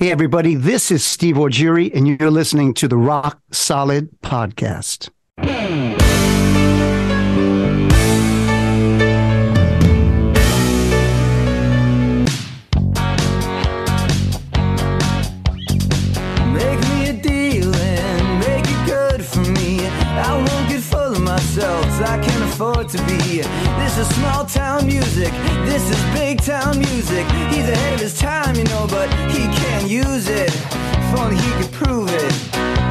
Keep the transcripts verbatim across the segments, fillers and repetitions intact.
Hey, everybody, this is Steve Augeri, and you're listening to the Rock Solid Podcast. Make me a deal and make it good for me. I won't get full of myself, I can't afford to be. This is small town music, this is big town music. He's ahead of his time, you know, but he can't use it. If only he could prove it.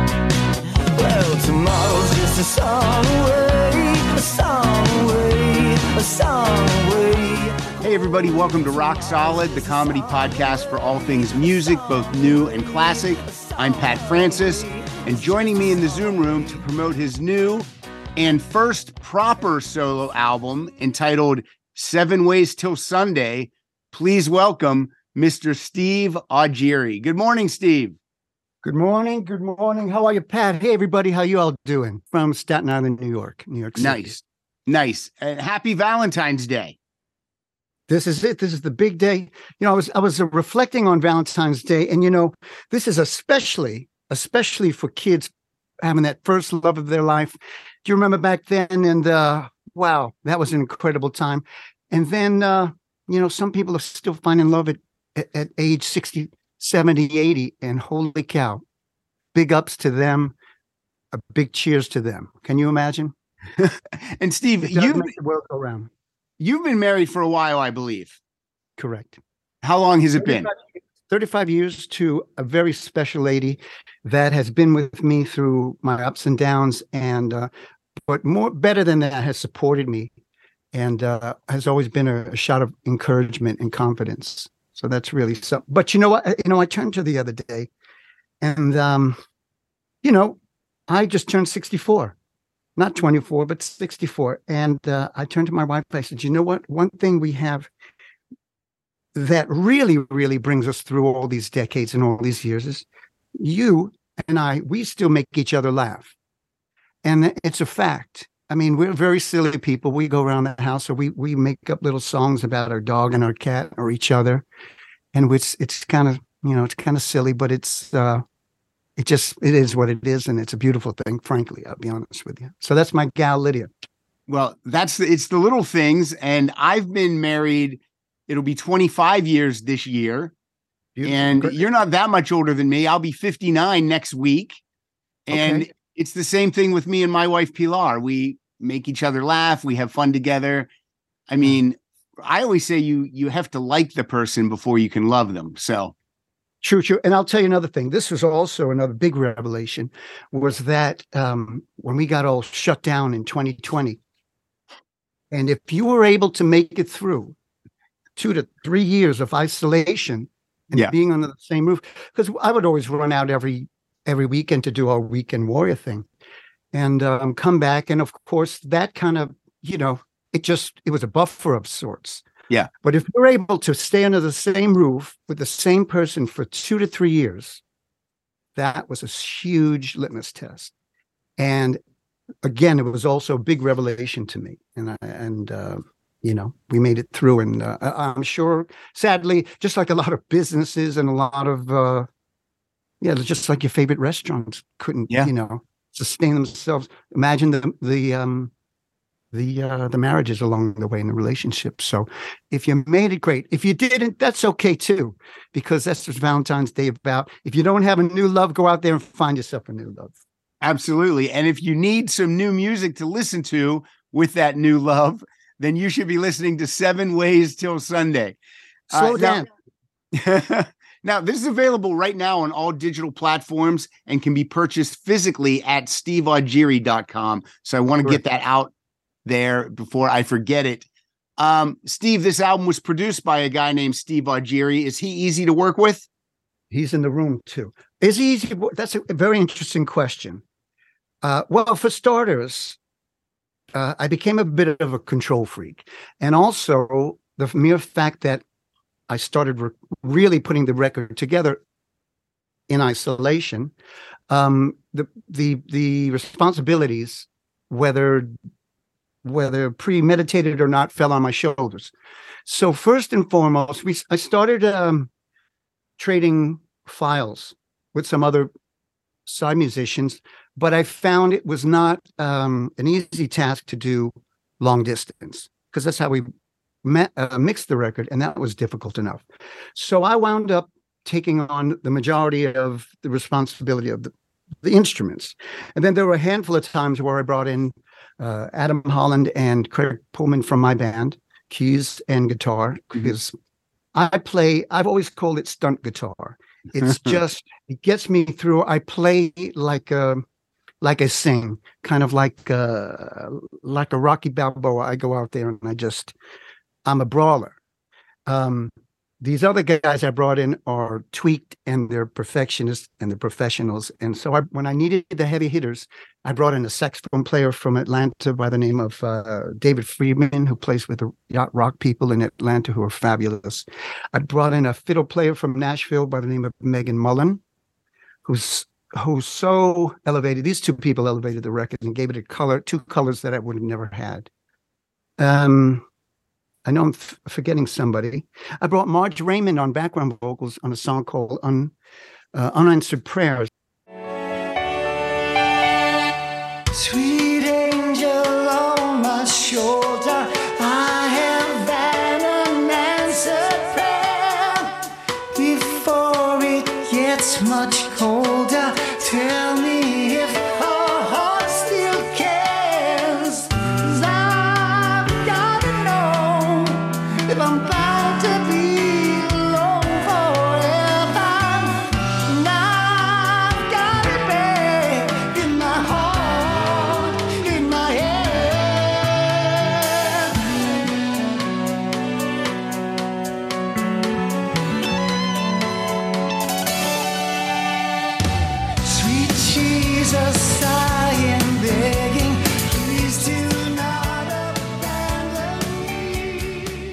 Well, tomorrow's just a song away, a song away, a song away. Hey everybody, welcome to Rock Solid, the comedy podcast for all things music, both new and classic. I'm Pat Francis, and joining me in the Zoom room to promote his new and first proper solo album entitled Seven Ways Till Sunday, please welcome Mister Steve Augeri. Good morning, Steve. Good morning. Good morning. How are you, Pat? Hey, everybody. How you all doing? From Staten Island, New York, New York City. Nice. Nice. And happy Valentine's Day. This is it. This is the big day. You know, I was I was uh, reflecting on Valentine's Day, and you know, this is especially, especially for kids having that first love of their life. Do you remember back then? And uh, wow, that was an incredible time. And then, uh, you know, some people are still finding love at, at, at age sixty, seventy, eighty, and holy cow, big ups to them. A big cheers to them. Can you imagine? And Steve, It does you've, make the world go round. you've been married for a while, I believe. Correct. How long has it been? thirty-five years to a very special lady that has been with me through my ups and downs, and uh, but more better than that, has supported me and uh, has always been a, a shot of encouragement and confidence. So that's really so. But you know what? You know, I turned to the other day, and um, you know, I just turned sixty-four, not twenty-four, but sixty-four, and uh, I turned to my wife. I said, "You know what? One thing we have that really, really brings us through all these decades and all these years is you and I, we still make each other laugh. And it's a fact. I mean, we're very silly people. We go around the house or we we make up little songs about our dog and our cat or each other. And it's it's kind of, you know, it's kind of silly, but it's uh it just it is what it is, and it's a beautiful thing, frankly, I'll be honest with you. So that's my gal Lydia. Well, that's the, it's the little things. And I've been married, it'll be twenty-five years this year. Beautiful. And Great. You're not that much older than me. I'll be fifty-nine next week. And okay. It's the same thing with me and my wife, Pilar. We make each other laugh. We have fun together. I mean, I always say you you have to like the person before you can love them. So true, true. And I'll tell you another thing. This was also another big revelation, was that um, when we got all shut down in twenty twenty, and if you were able to make it through two to three years of isolation and yeah. being under the same roof, because I would always run out every every weekend to do our weekend warrior thing and um, come back. And of course, that kind of, you know, it just, it was a buffer of sorts. Yeah. But if we're able to stay under the same roof with the same person for two to three years, that was a huge litmus test. And again, it was also a big revelation to me. And, I, and, uh, you know, we made it through, and uh, I'm sure, sadly, just like a lot of businesses and a lot of, uh, yeah, just like your favorite restaurants couldn't, yeah. you know, sustain themselves. Imagine the the um, the uh, the marriages along the way in the relationship. So, if you made it, great. If you didn't, that's okay too, because that's what Valentine's Day about. If you don't have a new love, go out there and find yourself a new love. Absolutely, and if you need some new music to listen to with that new love, then you should be listening to Seven Ways Till Sunday. Slow uh, down. Now, now, this is available right now on all digital platforms and can be purchased physically at steve augeri dot com. So I want to get that out there before I forget it. Um, Steve, this album was produced by a guy named Steve Augeri. Is he easy to work with? He's in the room too. Is he easy? That's a very interesting question. Uh, well, for starters, Uh, I became a bit of a control freak. And also the mere fact that I started re- really putting the record together in isolation, um, the, the, the responsibilities, whether, whether premeditated or not, fell on my shoulders. So first and foremost, we, I started um, trading files with some other side musicians, but I found it was not um, an easy task to do long distance, because that's how we met, uh, mixed the record, and that was difficult enough. So I wound up taking on the majority of the responsibility of the, the instruments. And then there were a handful of times where I brought in uh, Adam Holland and Craig Pullman from my band, keys and guitar, because I play, I've always called it stunt guitar. It's just, it gets me through. I play like a, like I sing, kind of like a, like a Rocky Balboa. I go out there and I just, I'm a brawler. Um, these other guys I brought in are tweaked and they're perfectionists and they're professionals. And so I, when I needed the heavy hitters, I brought in a saxophone player from Atlanta by the name of uh, David Friedman, who plays with the Yacht Rock people in Atlanta, who are fabulous. I brought in a fiddle player from Nashville by the name of Megan Mullen, who's who's so elevated. These two people elevated the record and gave it a color, two colors that I would have never had. Um, I know I'm f- forgetting somebody. I brought Marge Raymond on background vocals on a song called Un, uh, Unanswered Prayers. Sweet angel on my shoulder, I have an unanswered prayer. Before it gets much colder, tell me if our heart still cares. 'Cause I've gotta know if I'm bound to be alone forever. And I've got it bad in my heart, in my head. Sweet Jesus, sighing, begging, please do not abandon me.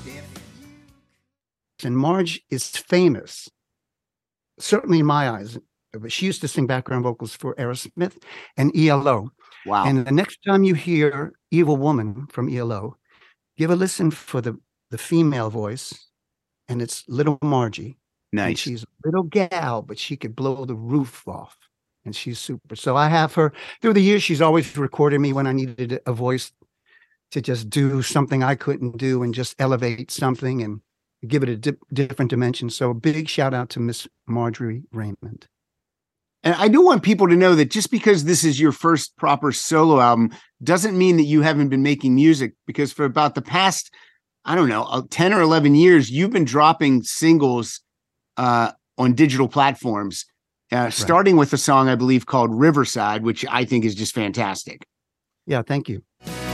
And Marge is famous, certainly in my eyes. But she used to sing background vocals for Aerosmith and E L O. Wow. And the next time you hear Evil Woman from E L O, give a listen for the, the female voice, and it's little Margie. And Nice. she's a little gal, but she could blow the roof off, and she's super. So I have her through the years. She's always recorded me when I needed a voice to just do something I couldn't do and just elevate something and give it a di- different dimension. So a big shout out to Miss Marjorie Raymond. And I do want people to know that just because this is your first proper solo album doesn't mean that you haven't been making music, because for about the past, I don't know, uh, ten or eleven years, you've been dropping singles uh, on digital platforms, uh, starting with a song, I believe, called Riverside, which I think is just fantastic. Yeah, thank you.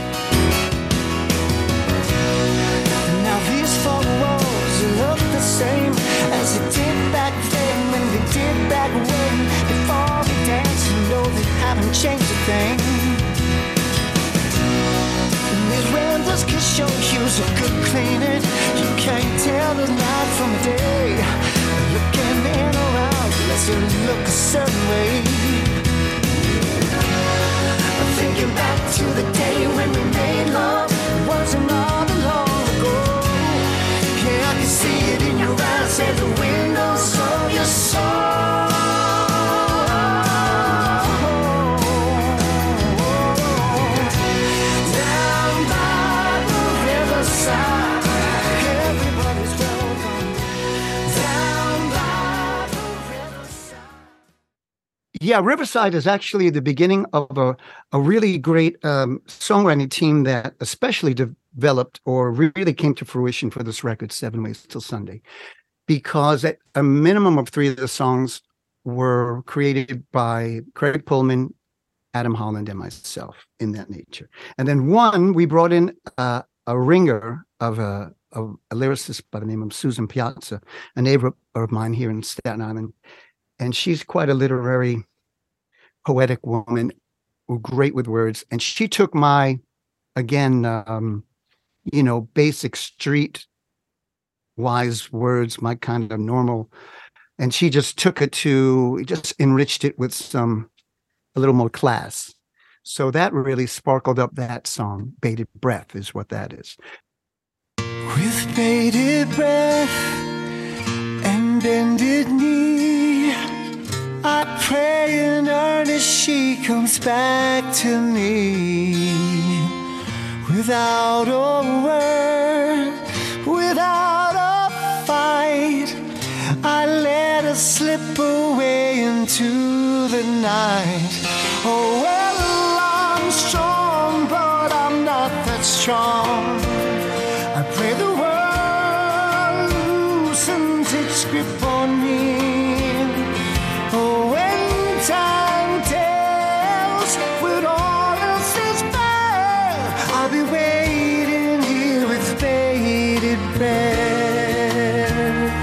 Now these four walls look the same as it did back then, when they did back when. Before we dance, you know they haven't changed a thing. And these windows can show hues of good cleaning. You can't tell the night from the day. Looking in or out lets it look a certain way. Thinking back to the day when we made love, it wasn't all that long ago. Yeah, I can see it in your eyes at the windows of your soul. Down by the riverside, everybody's welcome. Down by the riverside. Yeah, Riverside is actually the beginning of a, a really great um, songwriting team that especially developed or really came to fruition for this record, Seven Ways Till Sunday, because at a minimum of three of the songs were created by Craig Pullman, Adam Holland, and myself in that nature. And then one, we brought in uh, a ringer of a, of a lyricist by the name of Susan Piazza, a neighbor of mine here in Staten Island. And she's quite a literary, poetic woman, great with words. And she took my, again, um, you know, basic street wise words, my kind of normal, and she just took it to, just enriched it with some, a little more class. So that really sparkled up that song. Bated Breath is what that is. With bated breath and bended knee, comes back to me without a word, without a fight. I let her slip away into the night. Oh, well, I'm strong, but I'm not that strong. I pray the world loosens its grip on me. Oh, when time tells when all else is fair, I'll be waiting here with bated breath,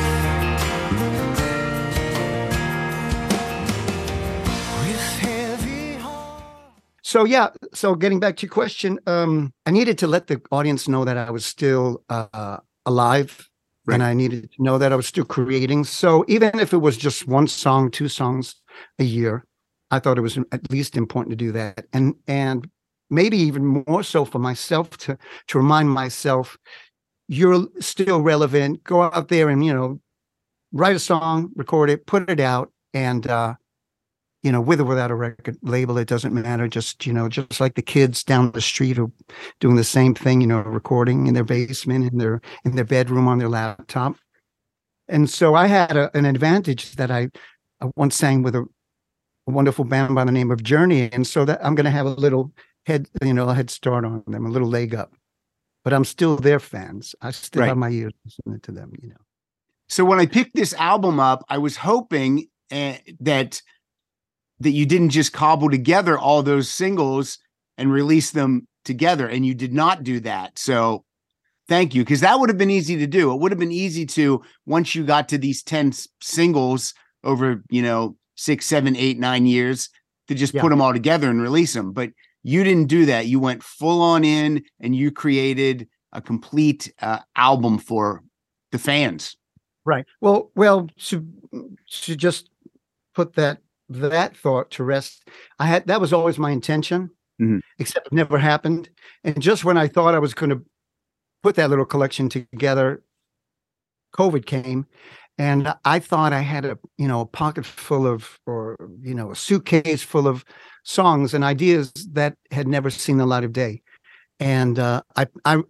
with heavy heart. So yeah, so getting back to your question, um, I needed to let the audience know that I was still uh, alive, right. and I needed to know that I was still creating. So even if it was just one song, two songs a year, I thought it was at least important to do that, and and maybe even more so for myself to to remind myself, you're still relevant. Go out there and, you know, write a song, record it, put it out, and uh, you know, with or without a record label, it doesn't matter. Just, you know, just like the kids down the street who are doing the same thing, you know, recording in their basement, in their in their bedroom on their laptop. And so I had a, an advantage that I, I once sang with a, a wonderful band by the name of Journey, and so that I'm going to have a little head, you know, a head start on them, a little leg up. But I'm still their fans. I still Right. have my ears listening to them, you know. So when I picked this album up, I was hoping uh, that that you didn't just cobble together all those singles and release them together, and you did not do that. So thank you, because that would have been easy to do. It would have been easy to, once you got to these ten s- singles over, you know, six, seven, eight, nine years, to just Yeah. put them all together and release them. But you didn't do that. You went full on in, and you created a complete uh, album for the fans. Right. Well, well, to to just put that that thought to rest, I had that was always my intention, Mhm. except it never happened. And just when I thought I was going to put that little collection together, COVID came, and I thought I had a, you know, a pocket full of, or, you know, a suitcase full of songs and ideas that had never seen the light of day. And uh, I, I,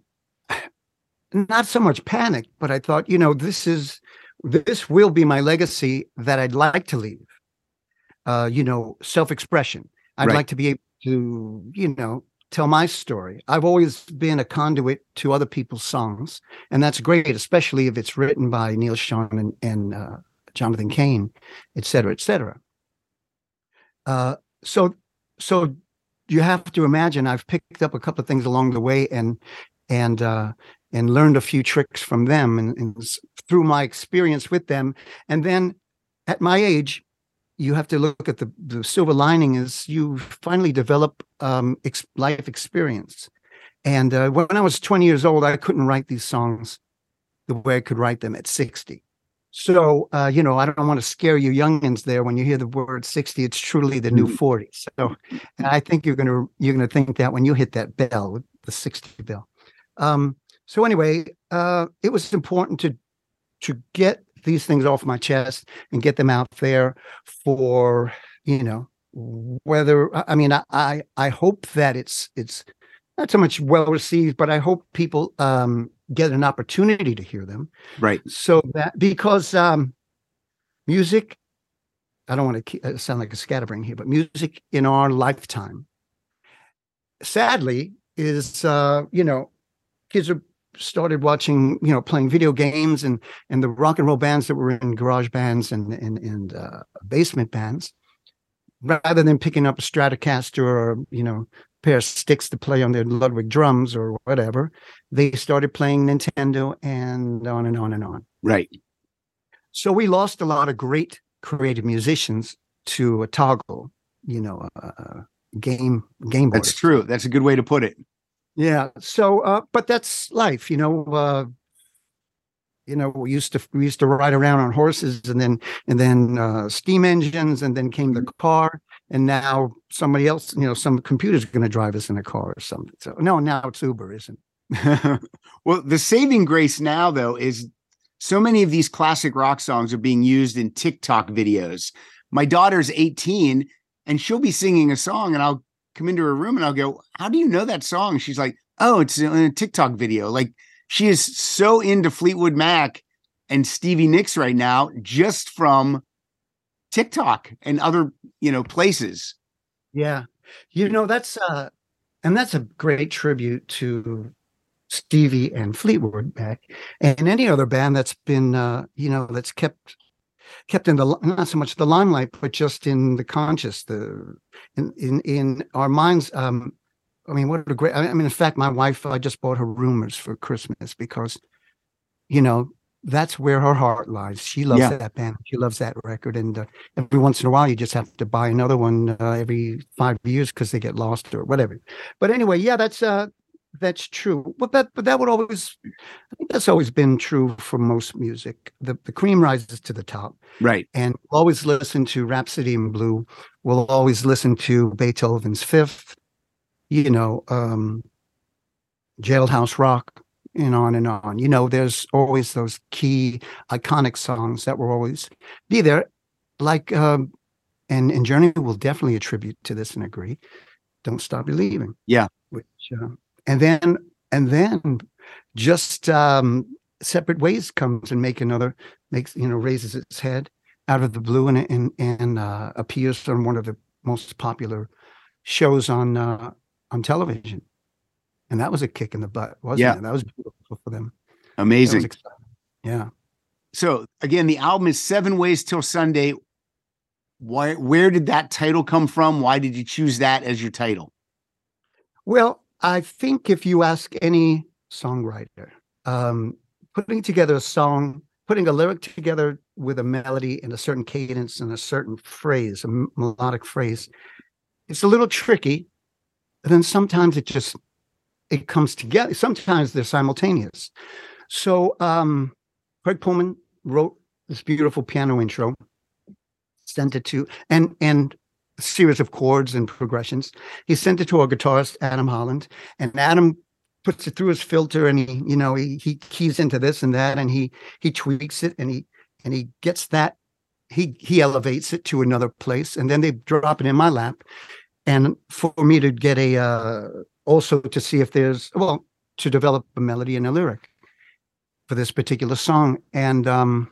not so much panicked, but I thought, you know, this is, this will be my legacy that I'd like to leave. Uh, you know, self-expression. I'd Right. like to be able to, you know, tell my story. I've always been a conduit to other people's songs, and that's great, especially if it's written by Neil Schon and, and uh, Jonathan Cain, et cetera, et cetera. Uh, so, so you have to imagine I've picked up a couple of things along the way, and and uh, and learned a few tricks from them, and, and s- through my experience with them. And then at my age, you have to look at the, the silver lining is you finally develop um, ex- life experience. And uh, when I was twenty years old, I couldn't write these songs the way I could write them at sixty. So, uh, you know, I don't want to scare you youngins there when you hear the word sixty. It's truly the new forty. So and I think you're going to you're going to think that when you hit that bell, the sixty bell. Um, so anyway, uh, it was important to to get these things off my chest and get them out there for, you know, whether, I mean, I, I, I hope that it's, it's not so much well received, but I hope people um, get an opportunity to hear them. Right. So that, because um, music, I don't want to sound like a scatterbrain here, but music in our lifetime, sadly, is, uh, you know, kids are started watching, you know, playing video games, and and the rock and roll bands that were in garage bands and and, and uh, basement bands, rather than picking up a Stratocaster or, you know, a pair of sticks to play on their Ludwig drums or whatever, they started playing Nintendo and on and on and on. Right. So we lost a lot of great creative musicians to a toggle, you know, uh, game game board. That's true. That's a good way to put it. Yeah. So, uh, but that's life, you know. Uh, you know, we used to we used to ride around on horses, and then and then uh, steam engines, and then came the car, and now somebody else, you know, some computer's going to drive us in a car or something. So, no, now it's Uber, isn't it? Well, the saving grace now, though, is so many of these classic rock songs are being used in TikTok videos. My daughter's eighteen, and she'll be singing a song, and I'll come into her room and I'll go, "How do you know that song?" She's like, "Oh, it's in a TikTok video." Like, she is so into Fleetwood Mac and Stevie Nicks right now, just from TikTok and other, you know, places. Yeah. You know, that's uh and that's a great tribute to Stevie and Fleetwood Mac and any other band that's been uh, you know, that's kept kept in the, not so much the limelight, but just in the conscious, the in in, in our minds. Um, I mean, what a great, I mean, in fact, my wife, I just bought her Rumors for Christmas because, you know, that's where her heart lies. She loves Yeah. that band. She loves that record. And uh, every once in a while, you just have to buy another one uh, every five years because they get lost or whatever. But anyway, yeah, that's uh, that's true. But that, but that would always, I think that's always been true for most music. The the cream rises to the top. Right. And we'll always listen to Rhapsody in Blue. We'll always listen to Beethoven's Fifth, you know, um, Jailhouse Rock, and on and on. You know, there's always those key iconic songs that will always be there. Like, um, and, and Journey will definitely attribute to this and agree. Don't Stop Believing. Yeah. Which, uh, and then, and then just um, Separate Ways comes and make another, makes, you know, raises its head out of the blue and, and, and uh, appears on one of the most popular shows on, uh, on television. And that was a kick in the butt, wasn't Yeah. it? That was beautiful for them. Amazing. Yeah. So again, the album is Seven Ways Till Sunday. Why, where did that title come from? Why did you choose that as your title? Well, I think if you ask any songwriter, um, putting together a song, putting a lyric together with a melody and a certain cadence and a certain phrase, a m- melodic phrase, it's a little tricky. And then sometimes it just, it comes together. Sometimes they're simultaneous. So um, Craig Pullman wrote this beautiful piano intro, sent it to, and and a series of chords and progressions. He sent it to our guitarist, Adam Holland, and Adam puts it through his filter, and he, you know, he he keys into this and that, and he he tweaks it, and he and he gets that, he he elevates it to another place, and then they drop it in my lap, and for me to get a uh, also to see if there's, well, to develop a melody and a lyric for this particular song. And um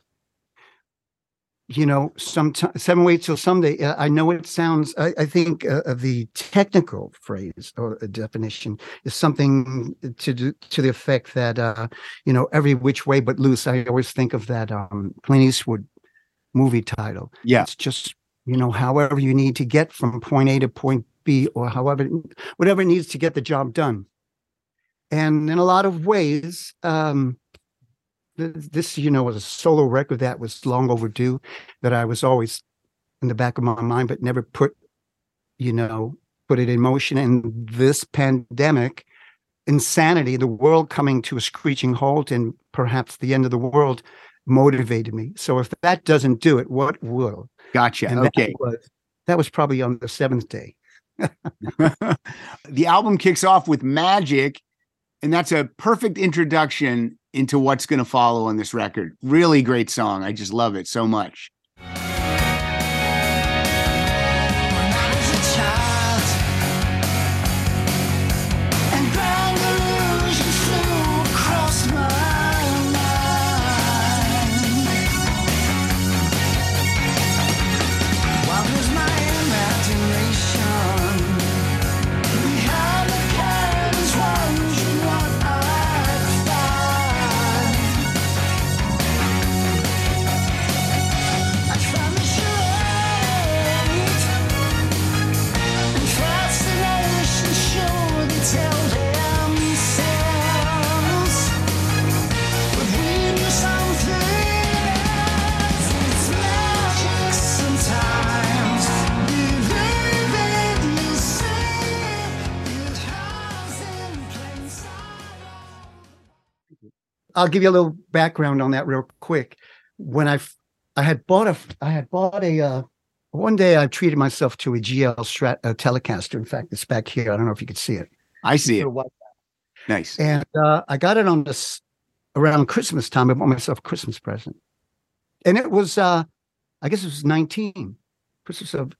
you know, some Seven Ways Till Someday, uh, I know it sounds, I, I think uh, the technical phrase or definition is something to do, to the effect that, uh, you know, every which way but loose. I always think of that um, Clint Eastwood movie title. Yeah. It's just, you know, however you need to get from point A to point B, or however, whatever it needs to get the job done. And in a lot of ways, um, this, you know, was a solo record that was long overdue, that I was always in the back of my mind, but never put, you know, put it in motion. And this pandemic, insanity, the world coming to a screeching halt and perhaps the end of the world, motivated me. So if that doesn't do it, what will? Gotcha. And Okay. That was, that was probably on the seventh day. The album kicks off with Magic, and that's a perfect introduction into what's going to follow on this record. Really great song. I just love it so much. I'll give you a little background on that real quick. When I, I had bought a, I had bought a, uh, one day I treated myself to a G L Strat uh, Telecaster. In fact, it's back here. I don't know if you could see it. I see it. Nice. And uh, I got it on this around Christmas time. I bought myself a Christmas present. And it was, uh, I guess it was nineteen, Christmas of,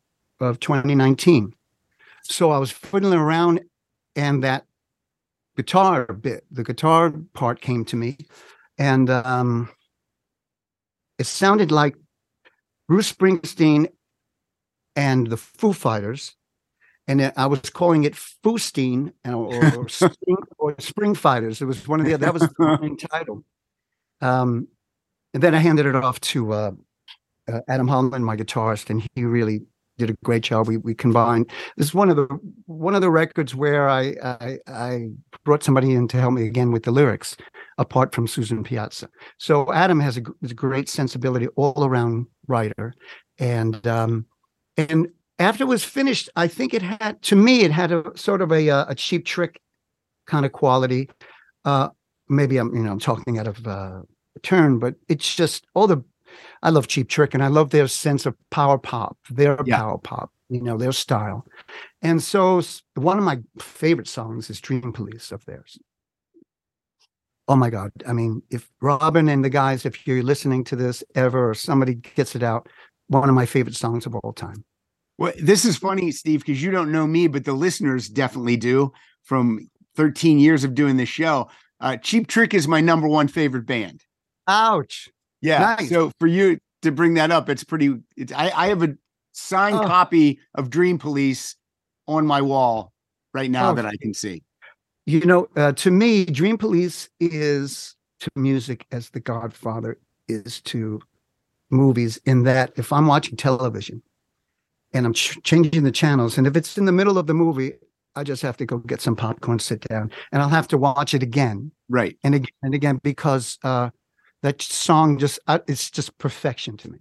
of twenty nineteen. So I was fiddling around, and that guitar bit, the guitar part came to me, and um, it sounded like Bruce Springsteen and the Foo Fighters, and I was calling it Foosteen or, or, Spring, or Spring Fighters. It was one of the that was the main title. Um, and then I handed it off to uh, uh, Adam Holland, my guitarist, and he really did a great job. We we combined. This is one of the one of the records where I I, I brought somebody in to help me again with the lyrics, apart from Susan Piazza. So Adam has a, a great sensibility, all around writer, and um, and after it was finished, I think it had, to me, it had a sort of a a Cheap Trick kind of quality. Uh, maybe I'm you know I'm talking out of uh, turn, but it's just all the. I love Cheap Trick, and I love their sense of power pop, their yeah. power pop, you know, their style. And so one of my favorite songs is Dream Police of theirs. Oh my God. I mean, if Robin and the guys, if you're listening to this ever, or somebody gets it out, one of my favorite songs of all time. Well, this is funny, Steve, because you don't know me, but the listeners definitely do from thirteen years of doing this show. Uh, Cheap Trick is my number one favorite band. Ouch. Yeah. Nice. So for you to bring that up, it's pretty, it's, I, I have a signed oh. copy of Dream Police on my wall right now oh. that I can see. You know, uh, to me, Dream Police is to music as The Godfather is to movies, in that if I'm watching television and I'm ch- changing the channels, and if it's in the middle of the movie, I just have to go get some popcorn, sit down, and I'll have to watch it again. Right. And again and again, because uh, that song just, uh, it's just perfection to me.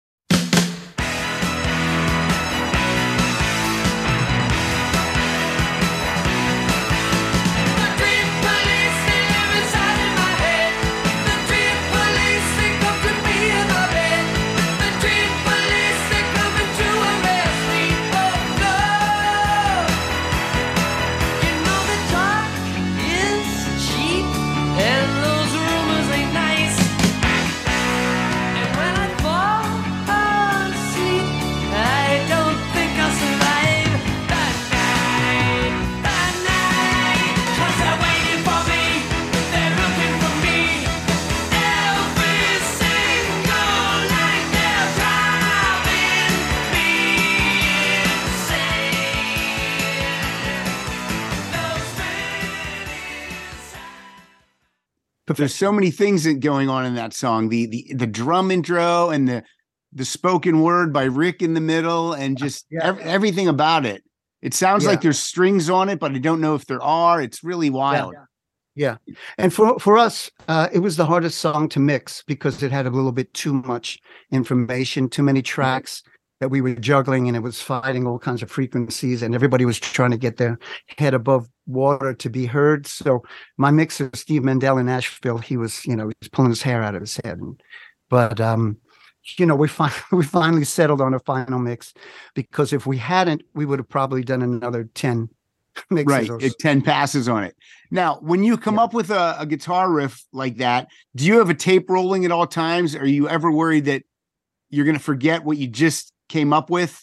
There's so many things that going on in that song. The the the drum intro and the the spoken word by Rick in the middle, and just yeah. ev- everything about it. It sounds yeah. like there's strings on it, but I don't know if there are. It's really wild. Yeah. yeah. And for for us, uh, it was the hardest song to mix because it had a little bit too much information, too many tracks that we were juggling, and it was fighting all kinds of frequencies, and everybody was trying to get their head above water to be heard. So my mixer, Steve Mendel in Nashville, he was, you know, he was pulling his hair out of his head. And, but, um, you know, we, fi- we finally settled on a final mix, because if we hadn't, we would have probably done another ten mixes. Right, or so. ten passes on it. Now, when you come yeah. up with a, a guitar riff like that, do you have a tape rolling at all times? Are you ever worried that you're going to forget what you just came up with?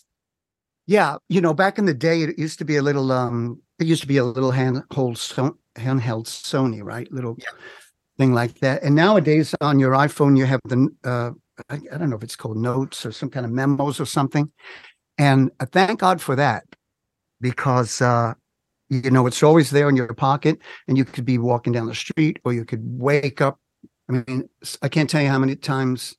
Yeah, you know, back in the day, it used to be a little, um, it used to be a little handhold, so, handheld Sony, right? Little yeah. thing like that. And nowadays on your iPhone, you have the, uh, I, I don't know if it's called notes or some kind of memos or something. And uh, thank God for that, because, uh, you know, it's always there in your pocket, and you could be walking down the street, or you could wake up. I mean, I can't tell you how many times,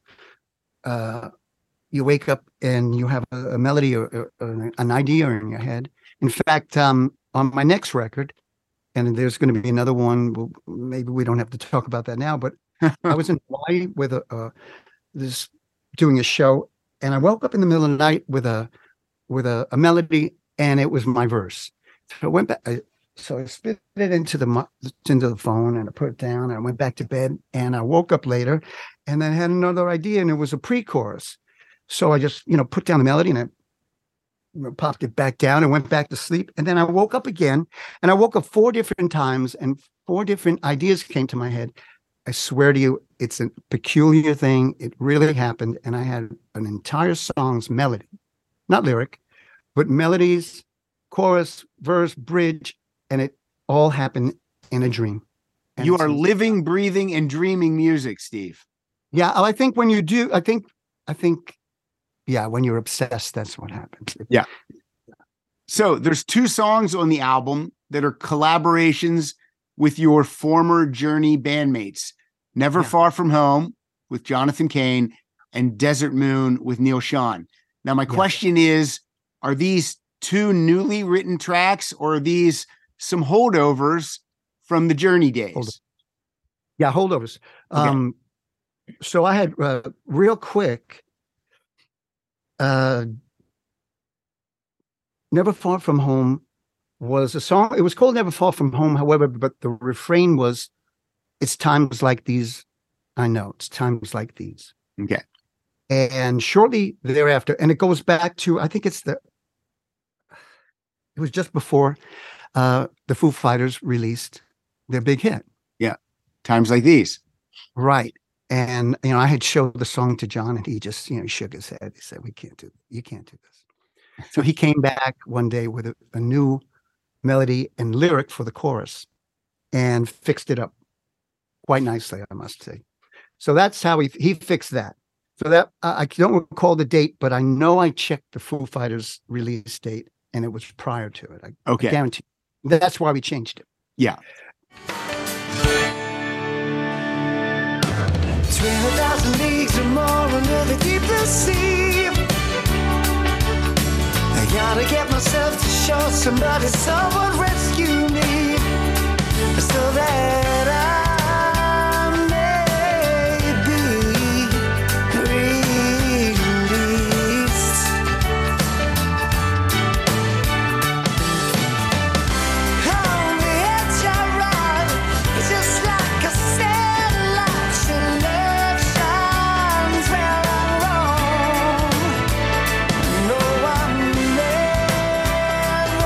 uh, you wake up and you have a, a melody or, or an idea in your head. In fact, um, on my next record, and there's going to be another one, well, maybe we don't have to talk about that now, but I was in Hawaii with a, uh, this doing a show, and I woke up in the middle of the night with a with a, a melody, and it was my verse. So I went back, I, so I spit it into the into the phone, and I put it down, and I went back to bed, and I woke up later, and then I had another idea, and it was a pre-chorus. So I just, you know, put down the melody, and I popped it back down and went back to sleep. And then I woke up again, and I woke up four different times, and four different ideas came to my head. I swear to you, it's a peculiar thing. It really happened. And I had an entire song's melody, not lyric, but melodies, chorus, verse, bridge, and it all happened in a dream. And you are living, breathing, and dreaming music, Steve. Yeah, I think when you do, I think, I think, yeah, when you're obsessed, that's what happens. Yeah. So there's two songs on the album that are collaborations with your former Journey bandmates. Never Yeah. Far From Home with Jonathan Cain and Desert Moon with Neil Schon. Now, my Yeah. question is, are these two newly written tracks or are these some holdovers from the Journey days? Hold Yeah, holdovers. Okay. Um, so I had uh, real quick, uh, Never Far From Home was a song. It was called Never Far From Home, however, but the refrain was, it's times like these. I know it's times like these. Okay. And shortly thereafter, and it goes back to, I think it's the, it was just before uh, the Foo Fighters released their big hit. Times Like These. Right. And, you know, I had showed the song to John and he just, you know, he shook his head. He said, we can't do, you can't do this. So he came back one day with a, a new melody and lyric for the chorus and fixed it up quite nicely, I must say. So that's how he, he fixed that. So that, uh, I don't recall the date, but I know I checked the Foo Fighters release date and it was prior to it. I, Okay. I guarantee. That's why we changed it. Yeah. twelve thousand leagues or more under the deepest sea. I gotta get myself to shore. Somebody, someone rescue me so that I may be released. On the edge I ride, just like a satellite. Your love shines where I'm wrong. No, I'm never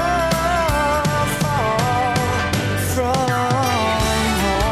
far from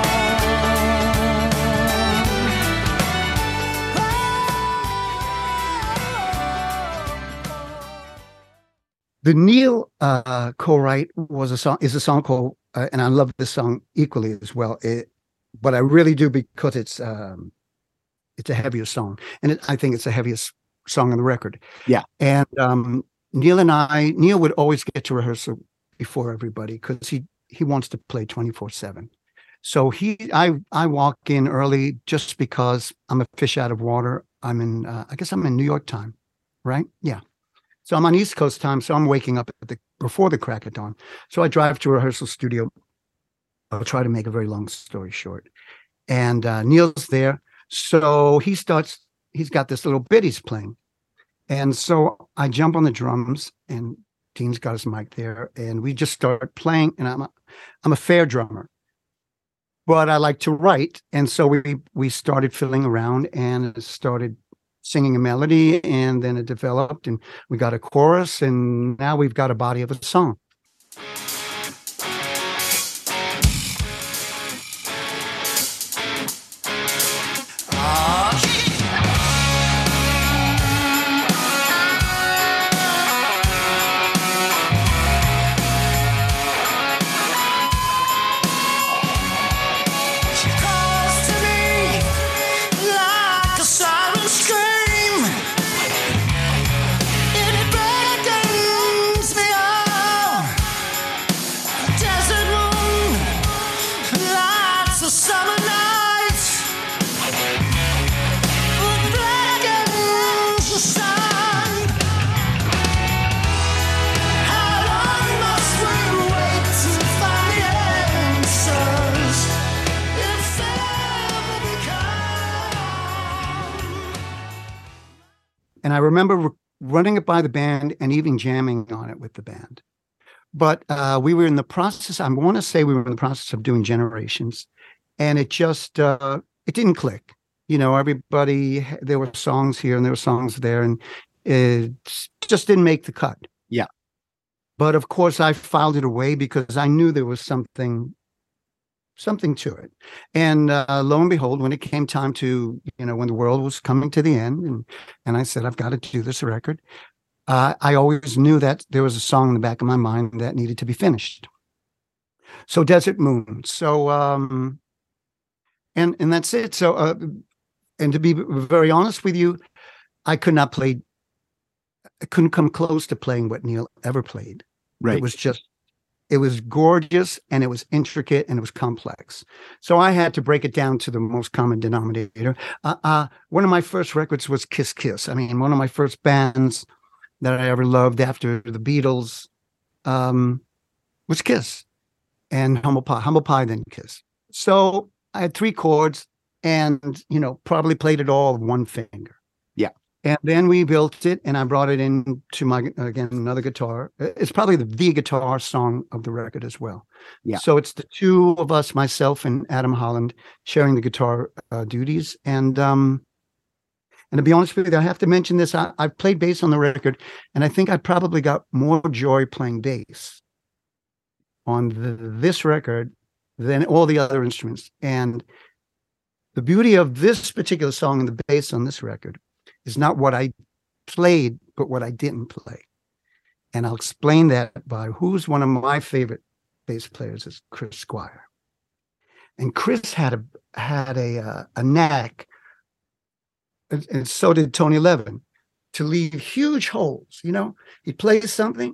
home. The Neil uh, co-write was a song is a song called, uh, and I love this song equally as well. It, but I really do because it's um, it's a heavier song, and it, I think it's the heaviest song on the record. Yeah. And um, Neil and I, Neil would always get to rehearsal before everybody because he he wants to play twenty-four seven. So he, I, I walk in early just because I'm a fish out of water. I'm in, uh, I guess I'm in New York time, right? Yeah. So I'm on East Coast time, so I'm waking up at the before the crack of dawn. So I drive to a rehearsal studio. I'll try to make a very long story short. And uh, Neil's there. So he starts, he's got this little bit he's playing. And so I jump on the drums and Dean's got his mic there and we just start playing. And I'm a, I'm a fair drummer, but I like to write. And so we, we started fiddling around and started singing a melody, and then it developed and we got a chorus, and now we've got a body of a song. She calls to me like a siren scream. It beckons me on. Desert moon lights the summer night. It beckons the sun. How long must we wait to find the answers? If ever they come. And I remember r- running it by the band and even jamming on it with the band. But uh, we were in the process, I want to say we were in the process of doing Generations, and it just, uh, it didn't click. You know, everybody, there were songs here and there were songs there, and it just didn't make the cut. Yeah. But of course, I filed it away because I knew there was something, something to it. And uh, lo and behold, when it came time to, you know, when the world was coming to the end, and and I said, I've got to do this record. uh, I always knew that there was a song in the back of my mind that needed to be finished. So Desert Moon. So, um, and, and that's it. So, uh, and to be very honest with you, I could not play, I couldn't come close to playing what Neil ever played. Right. It was just, it was gorgeous and it was intricate and it was complex. So I had to break it down to the most common denominator. Uh, uh, one of my first records was Kiss Kiss. I mean, one of my first bands that I ever loved after the Beatles um, was Kiss and Humble Pie, Humble Pie, then Kiss. So I had three chords and, you know, probably played it all with one finger. Yeah. And then we built it and I brought it in to my, again, another guitar. It's probably the, the guitar song of the record as well. Yeah. So it's the two of us, myself and Adam Holland, sharing the guitar uh, duties. And, um, and to be honest with you, I have to mention this. I, I played bass on the record and I think I probably got more joy playing bass on the, this record than all the other instruments. And the beauty of this particular song and the bass on this record is not what I played, but what I didn't play. And I'll explain that by who's one of my favorite bass players is Chris Squire. And Chris had a had a uh, a knack, and, and so did Tony Levin, to leave huge holes. You know, he'd play something,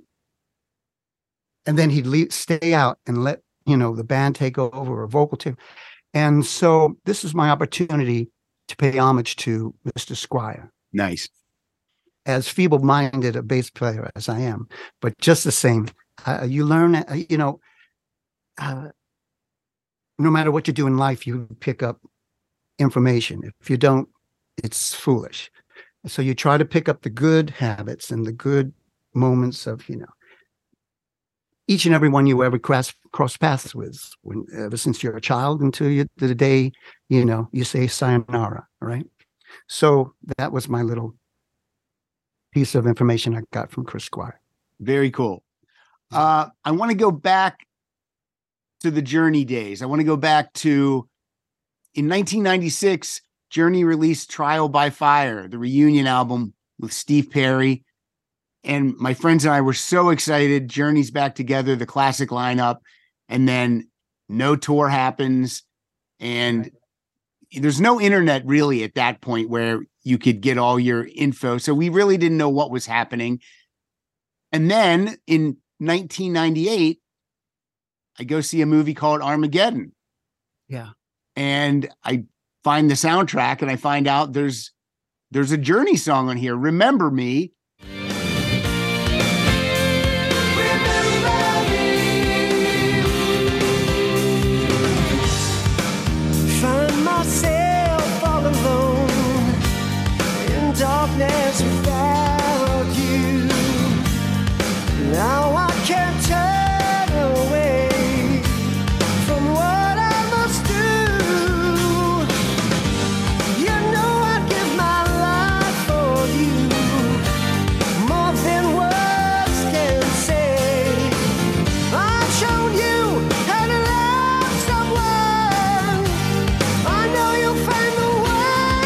and then he'd leave, stay out and let, you know, the band take over or vocal team. And so this is my opportunity to pay homage to Mister Squire. Nice. As feeble-minded a bass player as I am, but just the same, uh, you learn, uh, you know, uh, no matter what you do in life, you pick up information. If you don't, it's foolish. So you try to pick up the good habits and the good moments of, you know, each and every one you ever cross, cross paths with, when, ever since you're a child until you, the day, you know, you say sayonara, right? So that was my little piece of information I got from Chris Squire. Very cool. Uh, I want to go back to the Journey days. I want to go back to, in nineteen ninety-six, Journey released Trial by Fire, the reunion album with Steve Perry. And my friends and I were so excited. Journey's back together, the classic lineup. And then no tour happens. And there's no internet really at that point where you could get all your info. So we really didn't know what was happening. And then in nineteen ninety-eight, I go see a movie called Armageddon. Yeah. And I find the soundtrack and I find out there's there's a Journey song on here, Remember Me. Darkness without you. Now I can't turn away from what I must do. You know I'd give my life for you, more than words can say. I've shown you how to love someone. I know you'll find the way.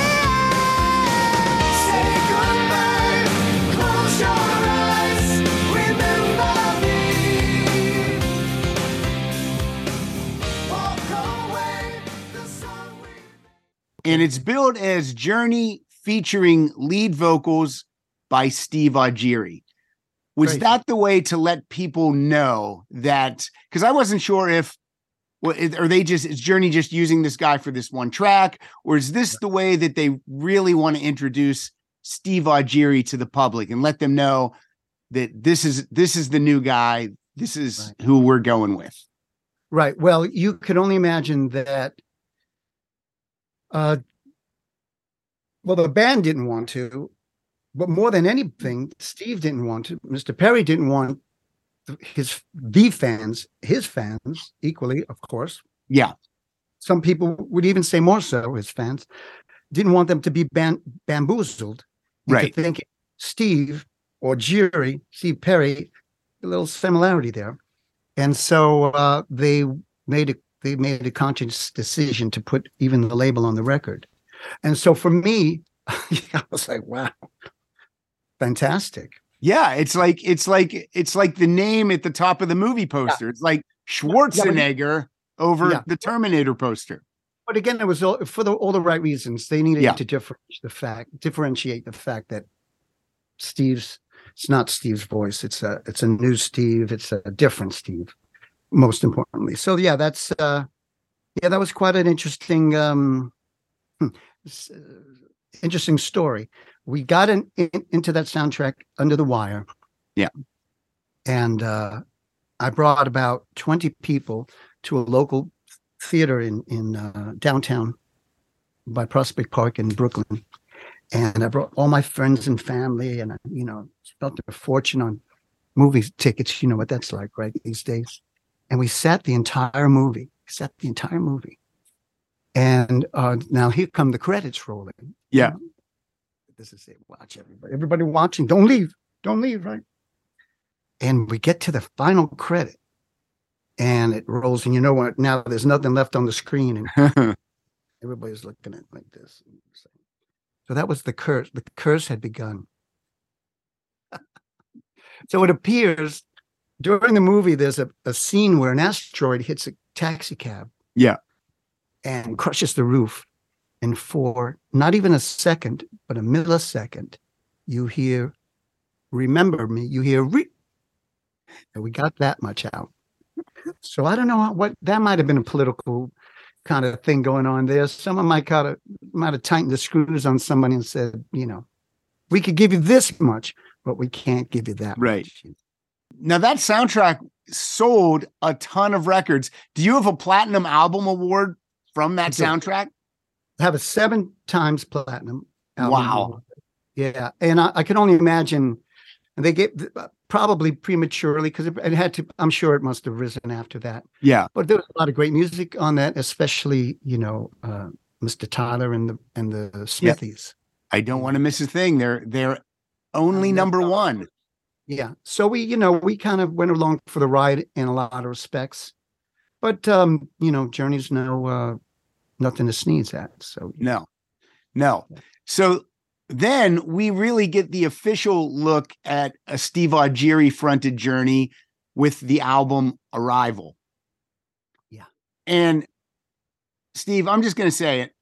And it's billed as Journey featuring lead vocals by Steve Augeri. Was Great. that the way to let people know that? Because I wasn't sure if, well, are they just, is Journey just using this guy for this one track? Or is this the way that they really want to introduce Steve Augeri to the public and let them know that this is, this is the new guy. This is Right. who we're going with. Right. Well, you could only imagine that. Uh, well, the band didn't want to, but more than anything, Steve didn't want to. Mister Perry didn't want his the fans, his fans, equally, of course. Yeah. Some people would even say more so, his fans, didn't want them to be ban- bamboozled into Right. thinking Steve or Jerry, Steve Perry, a little similarity there. And so uh, they made a they made a conscious decision to put even the label on the record. And so for me, I was like, wow, fantastic. Yeah, it's like it's like it's like the name at the top of the movie poster. Yeah. It's like Schwarzenegger yeah, over yeah. the Terminator poster. But again, it was all, for the, all the right reasons. They needed yeah. to differentiate the fact, differentiate the fact that Steve's, it's not Steve's voice. It's a, it's a new Steve. It's a different Steve, most importantly. So yeah, that's, uh, yeah, that was quite an interesting, um, interesting story. We got in, in, into that soundtrack under the wire. Yeah. And, uh, I brought about twenty people to a local theater in in uh, downtown by Prospect Park in Brooklyn, and I brought all my friends and family, and I, you know, spent a fortune on movie tickets. You know what that's like, right, these days. And we sat the entire movie. We sat the entire movie, and uh, now here come the credits rolling. Yeah, this is it. Watch everybody, everybody watching. Don't leave. Don't leave. Right. And we get to the final credit. And it rolls, and you know what? Now there's nothing left on the screen, and everybody's looking at it like this. So that was the curse. The curse had begun. So it appears during the movie, there's a, a scene where an asteroid hits a taxi cab. Yeah. And crushes the roof. And for not even a second, but a millisecond, you hear, remember me, you hear, re- and we got that much out. So I don't know what that might have been a political kind of thing going on there. Someone might kind of might have tightened the screws on somebody and said, you know, we could give you this much, but we can't give you that right. much. Now that soundtrack sold a ton of records. Do you have a platinum album award from that soundtrack? I have a seven times platinum album. Wow. Award. Yeah. And I, I can only imagine, and they get probably prematurely because it, it had to, I'm sure it must have risen after that. Yeah. But there was a lot of great music on that, especially, you know, uh, Mister Tyler and the and the Smithies. Yeah. I don't want to miss a thing. They're they're only um, number one. Yeah. So we, you know, we kind of went along for the ride in a lot of respects. But um, you know, Journey's no uh nothing to sneeze at. So no. No. So then we really get the official look at a Steve Augeri fronted Journey with the album Arrival. Yeah. And Steve, I'm just going to say it.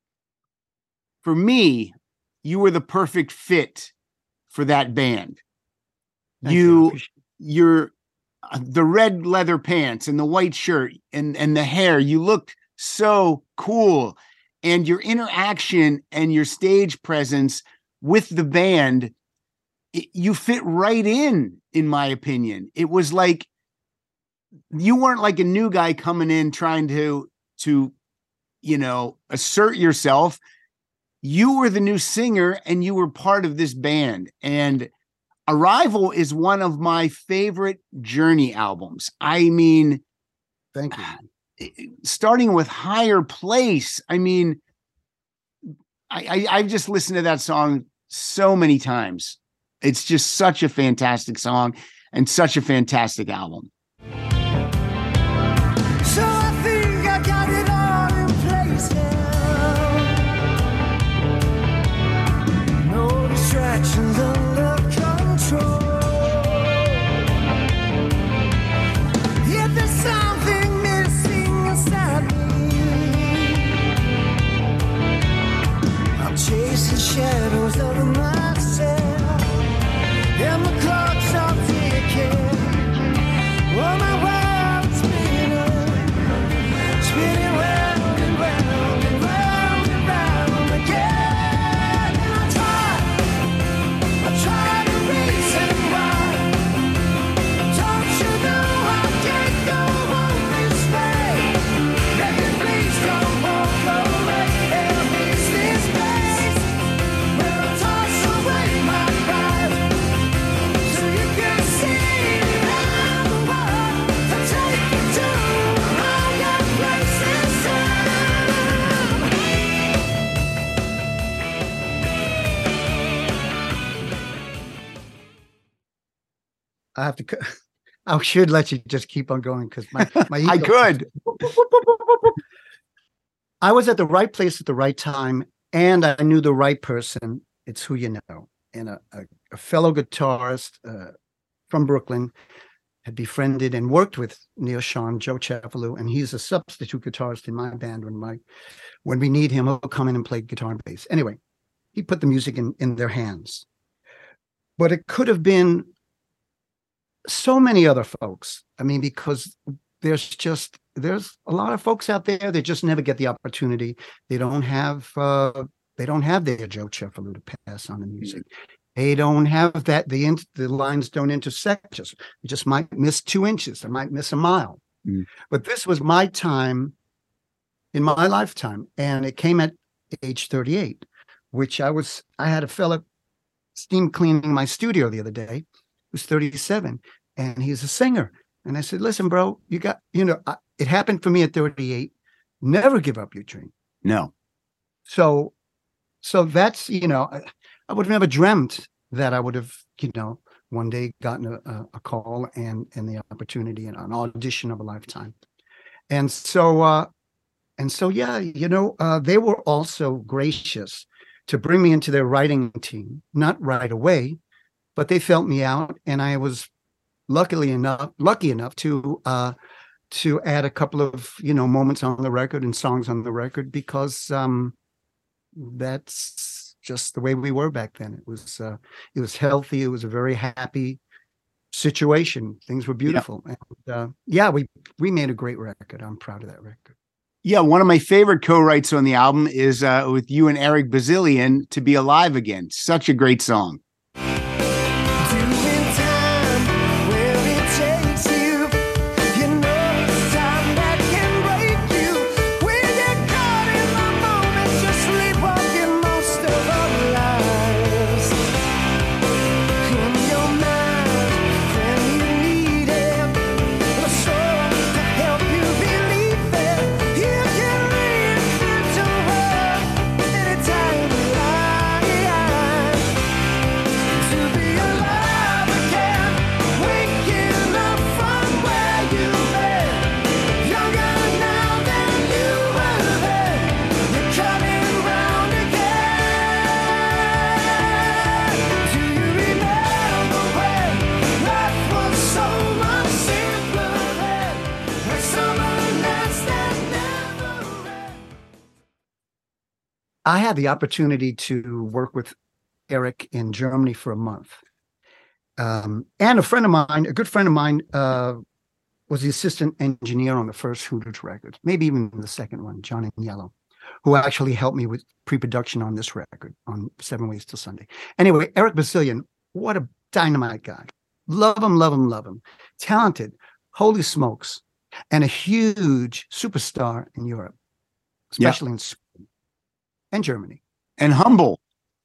For me, you were the perfect fit for that band. Thank you, you. you're uh, the red leather pants and the white shirt and, and the hair, you looked so cool. And your interaction and your stage presence with the band, it, you fit right in, in my opinion. It was like, you weren't like a new guy coming in trying to, to, you know, assert yourself. You were the new singer and you were part of this band. And Arrival is one of my favorite Journey albums. I mean, thank you. Starting with Higher Place. I mean, I, I, I've just listened to that song so many times. It's just such a fantastic song and such a fantastic album. So I think I got it all in place now. No distractions under control. Yet there's something missing inside me. I'm chasing shadows of myself, and the clock's not ticking. Oh, my world's spinning, spinning round and round and round and round again. And I try, I try to race and run. Don't you know I can't go on this way? Baby, please don't walk away and miss this place where I toss away my pride, so you can see around the world to take you to higher places. I have to, c- I should let you just keep on going because my, my I ego- could. I was at the right place at the right time, and I knew the right person. It's who you know, and a, a, a fellow guitarist uh, from Brooklyn, had befriended and worked with Neal Schon, Joe Cefalu, and he's a substitute guitarist in my band. When my when we need him, he'll come in and play guitar and bass. Anyway, he put the music in, in their hands. But it could have been so many other folks. I mean, because there's just, there's a lot of folks out there that just never get the opportunity. They don't have, uh, they don't have their Joe Cefalu to pass on the music. They don't have that. The, in, the lines don't intersect. Just, you just might miss two inches. They might miss a mile. Mm. But this was my time in my lifetime. And it came at age thirty-eight, which I was, I had a fella steam cleaning my studio the other day who's thirty-seven, and he's a singer. And I said, listen, bro, you got, you know, I, it happened for me at thirty-eight. Never give up your dream. No. So, so that's, you know, I, I would have never dreamt that I would have, you know, one day gotten a, a call and, and the opportunity and an audition of a lifetime. And so, uh, and so, yeah, you know, uh, they were also gracious to bring me into their writing team, not right away, but they felt me out. And I was luckily enough, lucky enough to, uh, to add a couple of, you know, moments on the record and songs on the record, because, um, that's just the way we were back then. It was, uh, it was healthy. It was a very happy situation. Things were beautiful. Yeah. And, uh, yeah, we, we made a great record. I'm proud of that record. Yeah. One of my favorite co-writes on the album is, uh, with you and Eric Bazilian, To Be Alive Again. Such a great song. I had the opportunity to work with Eric in Germany for a month. Um, and a friend of mine, a good friend of mine, uh, was the assistant engineer on the first Hooters record, maybe even the second one, John Agnello, who actually helped me with pre-production on this record, on Seven Ways Till Sunday. Anyway, Eric Bazilian, what a dynamite guy. Love him, love him, love him. Talented, holy smokes, and a huge superstar in Europe, especially yeah. in Sweden and Germany. And humble.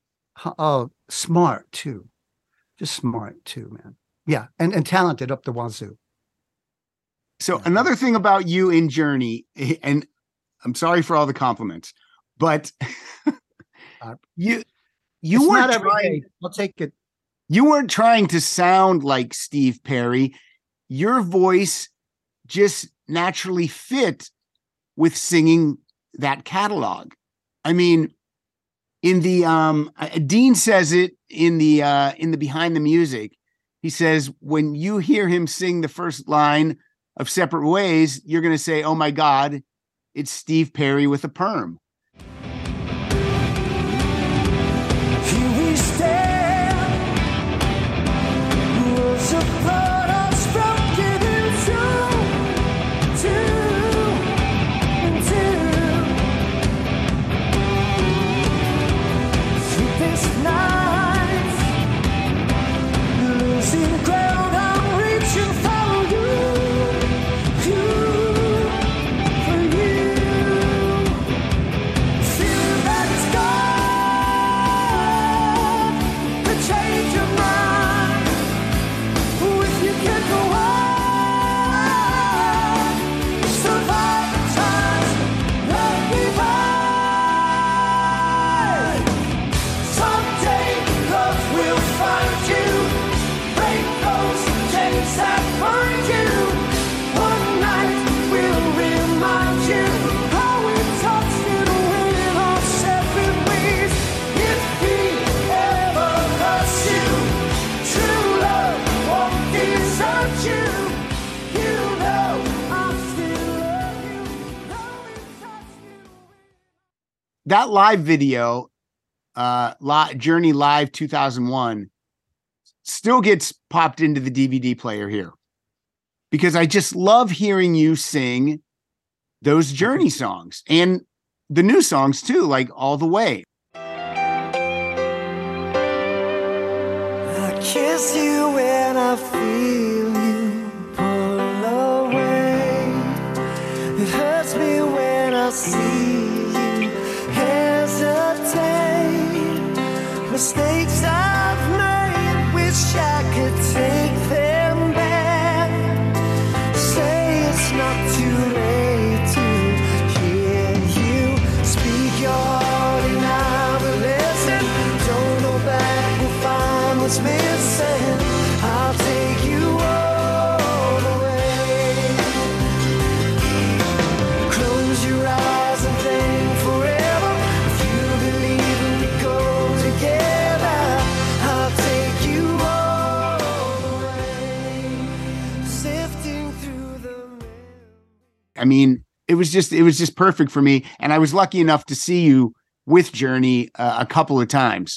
Oh, smart too. Just smart too, man. Yeah, and, and talented up the wazoo. So yeah. Another thing about you in Journey, and I'm sorry for all the compliments, but uh, you you weren't trying. I'll take it. You weren't trying to sound like Steve Perry. Your voice just naturally fit with singing that catalog. I mean, in the um, Dean says it in the uh, in the Behind the Music. He says when you hear him sing the first line of Separate Ways, you're going to say, "Oh my God, it's Steve Perry with a perm." Here we stand, worlds apart, us broken into two and two. Sleepless nights, losing ground, I'm reaching for you, you, for you. that live video, uh, li- Journey Live two thousand one, still gets popped into the D V D player here because I just love hearing you sing those Journey songs and the new songs too, like All the Way. I kiss you when I feel you pull away. It hurts me when I see you hesitate. Mistakes I've made, wish I could take them back. Say it's not too late to hear you speak your heart and I will listen. Don't go back, we'll find what's missing. I'll take you all the way. Close your eyes and think forever. If you believe in we go together, I'll take you all the way. Sifting through the I mean, it was just it was just perfect for me, and I was lucky enough to see you with Journey uh, a couple of times.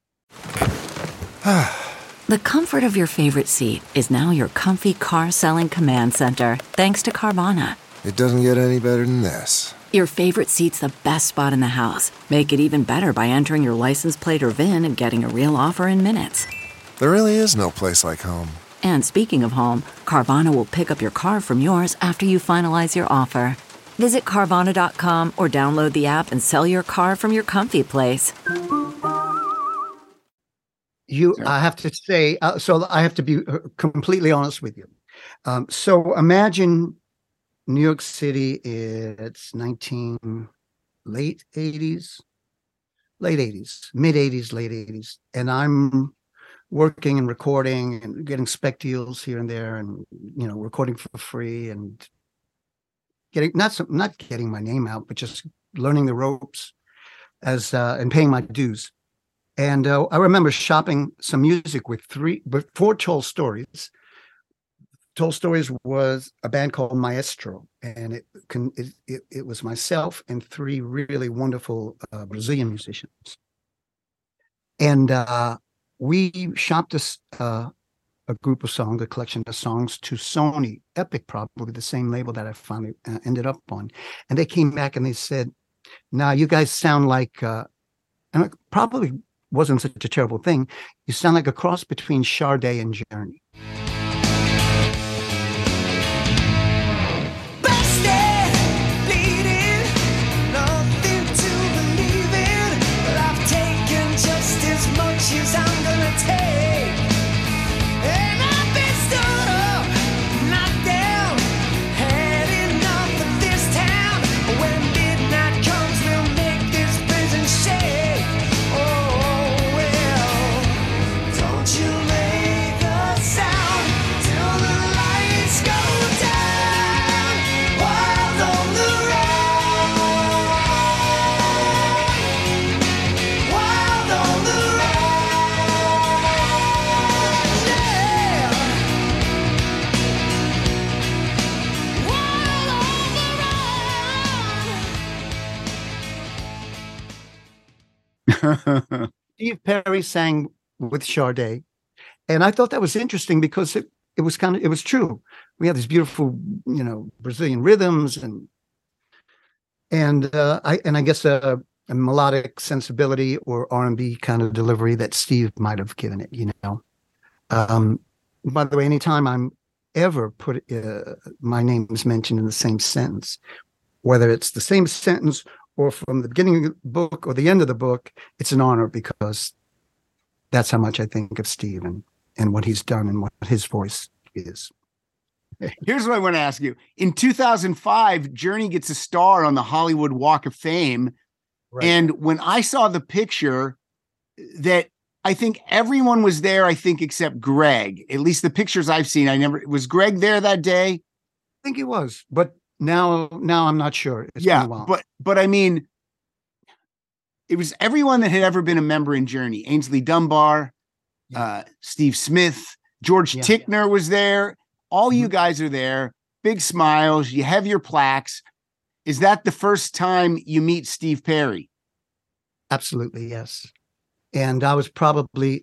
The comfort of your favorite seat is now your comfy car selling command center, thanks to Carvana. It doesn't get any better than this. Your favorite seat's the best spot in the house. Make it even better by entering your license plate or V I N and getting a real offer in minutes. There really is no place like home. And speaking of home, Carvana will pick up your car from yours after you finalize your offer. Visit Carvana dot com or download the app and sell your car from your comfy place. You, I have to say, uh, so I have to be uh, completely honest with you. Um, so imagine New York City, it's nineteen, late eighties, late eighties, mid eighties, late eighties. And I'm working and recording and getting spec deals here and there and, you know, recording for free and getting, not some, not getting my name out, but just learning the ropes as, uh, and paying my dues. And uh, I remember shopping some music with three, but four Told Stories. Told Stories was a band called Maestro, and it can it, it, it was myself and three really wonderful uh, Brazilian musicians. And uh, we shopped a, uh, a group of songs, a collection of songs to Sony, Epic, probably the same label that I finally uh, ended up on. And they came back and they said, "Now you guys sound like," uh, and it probably wasn't such a terrible thing. You sound like a cross between Sade and Journey. Steve Perry sang with Sade, and I thought that was interesting because it, it was kind of it was true. We had these beautiful, you know, Brazilian rhythms and and uh, I and I guess a, a melodic sensibility or R and B kind of delivery that Steve might have given it. You know, um, by the way, anytime I'm ever put uh, my name is mentioned in the same sentence, whether it's the same sentence or from the beginning of the book or the end of the book, it's an honor because that's how much I think of Steve and, and what he's done and what his voice is. Here's what I want to ask you. In two thousand five, Journey gets a star on the Hollywood Walk of Fame. Right. And when I saw the picture, that I think everyone was there, I think, except Greg. At least the pictures I've seen, I never, was Greg there that day? I think he was, but Now, now I'm not sure. It's yeah, been a while. but but I mean, it was everyone that had ever been a member in Journey. Ainsley Dunbar, yeah. uh, Steve Smith, George yeah, Tickner yeah. was there. All mm-hmm. you guys are there. Big smiles. You have your plaques. Is that the first time you meet Steve Perry? Absolutely, yes. And I was probably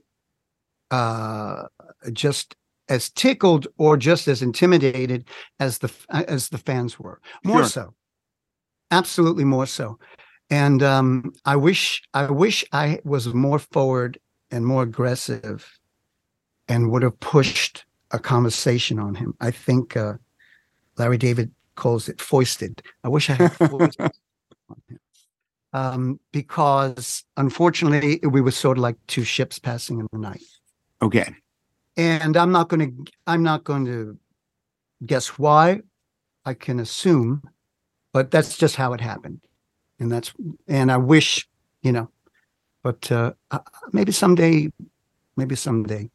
uh, just as tickled or just as intimidated as the as the fans were. More Sure. so, absolutely more so. And um, I wish I wish I was more forward and more aggressive, and would have pushed a conversation on him. I think uh, Larry David calls it foisted. I wish I had foisted on him. Um, because unfortunately we were sort of like two ships passing in the night. Okay. And I'm not going to, I'm not going to guess why. I can assume, but that's just how it happened. And that's, and I wish, you know, but uh, uh, maybe someday, maybe someday.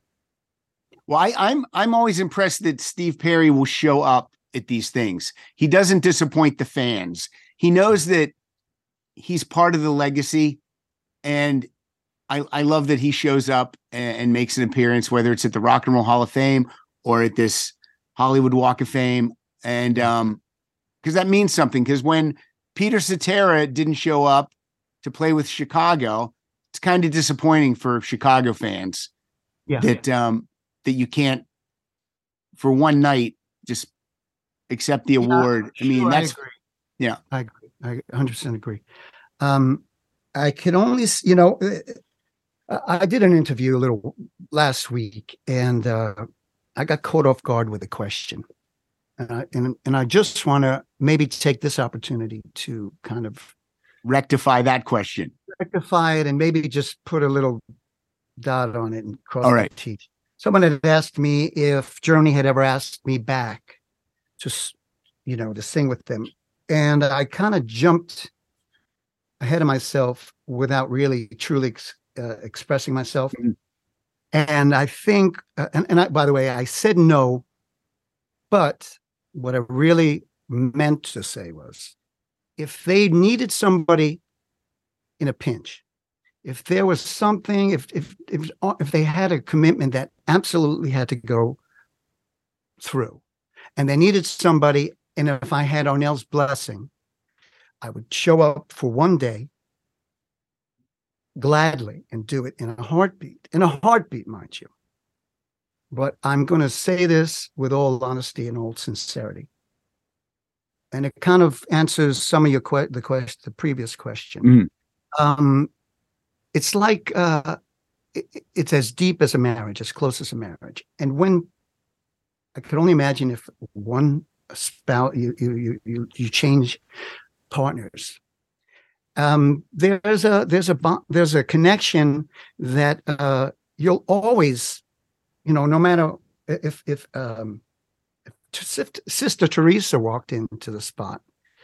Well, I, I'm I'm always impressed that Steve Perry will show up at these things. He doesn't disappoint the fans. He knows that he's part of the legacy, and I, I love that he shows up and, and makes an appearance, whether it's at the Rock and Roll Hall of Fame or at this Hollywood Walk of Fame. And um, because that means something, because when Peter Cetera didn't show up to play with Chicago, it's kind of disappointing for Chicago fans Yeah. that um, that you can't, for one night, just accept the award. Yeah, I mean, sure, that's, I agree. yeah. I agree. I one hundred percent agree. Um, I can only, s- you know, uh, I I did an interview a little last week, and uh, I got caught off guard with a question. And I, and, and I just want to maybe take this opportunity to kind of Rectify that question. rectify it and maybe just put a little dot on it and cross All my right. teeth. Someone had asked me if Germany had ever asked me back to, s- you know, to sing with them. And I kind of jumped ahead of myself without really truly ex- uh, expressing myself. Mhm. And I think, uh, and, and I, by the way, I said no, but what I really meant to say was, if they needed somebody in a pinch, if there was something, if if if if they had a commitment that absolutely had to go through, and they needed somebody, and if I had Arnell's blessing, I would show up for one day gladly and do it in a heartbeat, in a heartbeat, mind you. But I'm going to say this with all honesty and all sincerity, and it kind of answers some of your que- the question, the previous question. Mhm. Um, it's like uh, it, it's as deep as a marriage, as close as a marriage. And when I could only imagine if one spouse you you you you change partners, um, there's a there's a bond, there's a connection that uh, you'll always, you know, no matter if if um, if Sister Teresa walked into the spot,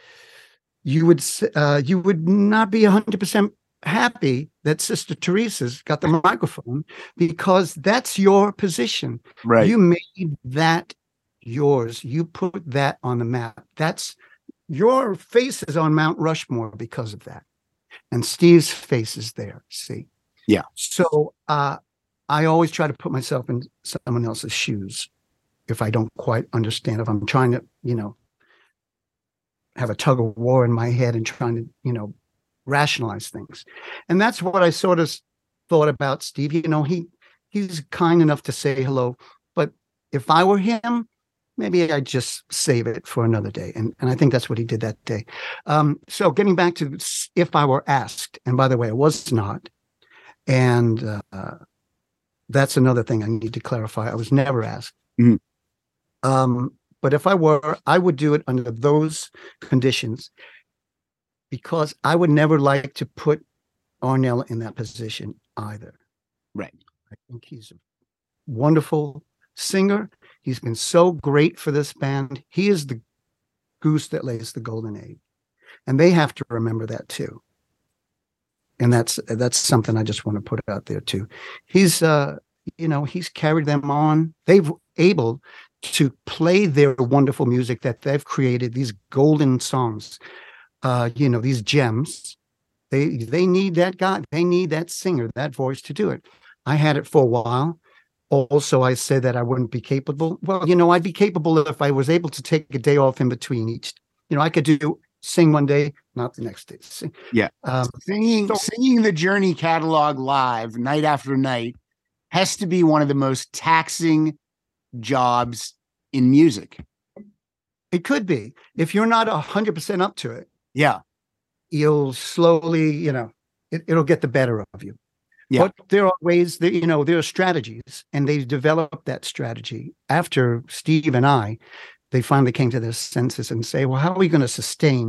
you would uh, you would not be one hundred percent happy that Sister Teresa's got the microphone, because that's your position. Right. You made that yours. You put that on the map. That's your face is on Mount Rushmore because of that. And Steve's face is there. See? Yeah. So uh, I always try to put myself in someone else's shoes if I don't quite understand, if I'm trying to, you know, have a tug of war in my head and trying to, you know, rationalize things. And that's what I sort of thought about Steve. You know, he he's kind enough to say hello, but if I were him, maybe I'd just save it for another day. And and I think that's what he did that day. Um, so getting back to if I were asked, and by the way, I was not. And uh, that's another thing I need to clarify. I was never asked. Mhm. Um, but if I were, I would do it under those conditions, because I would never like to put Arnell in that position either. Right. I think he's a wonderful singer. He's been so great for this band. He is the goose that lays the golden egg. And they have to remember that too. And that's that's something I just want to put out there too. He's uh, you know, he's carried them on. They've able to play their wonderful music that they've created, these golden songs, uh, you know, these gems. They they need that guy, they need that singer, that voice to do it. I had it for a while. Also, I said that I wouldn't be capable. Well, you know, I'd be capable if I was able to take a day off in between each. You know, I could do sing one day, not the next day. Sing. Yeah. Um, singing, so- singing the Journey catalog live night after night has to be one of the most taxing jobs in music. It could be. If you're not one hundred percent up to it, Yeah. you'll slowly, you know, it, it'll get the better of you. Yeah. But there are ways that, you know, there are strategies, and they developed that strategy after Steve and I, they finally came to their senses and say, well, how are we going to sustain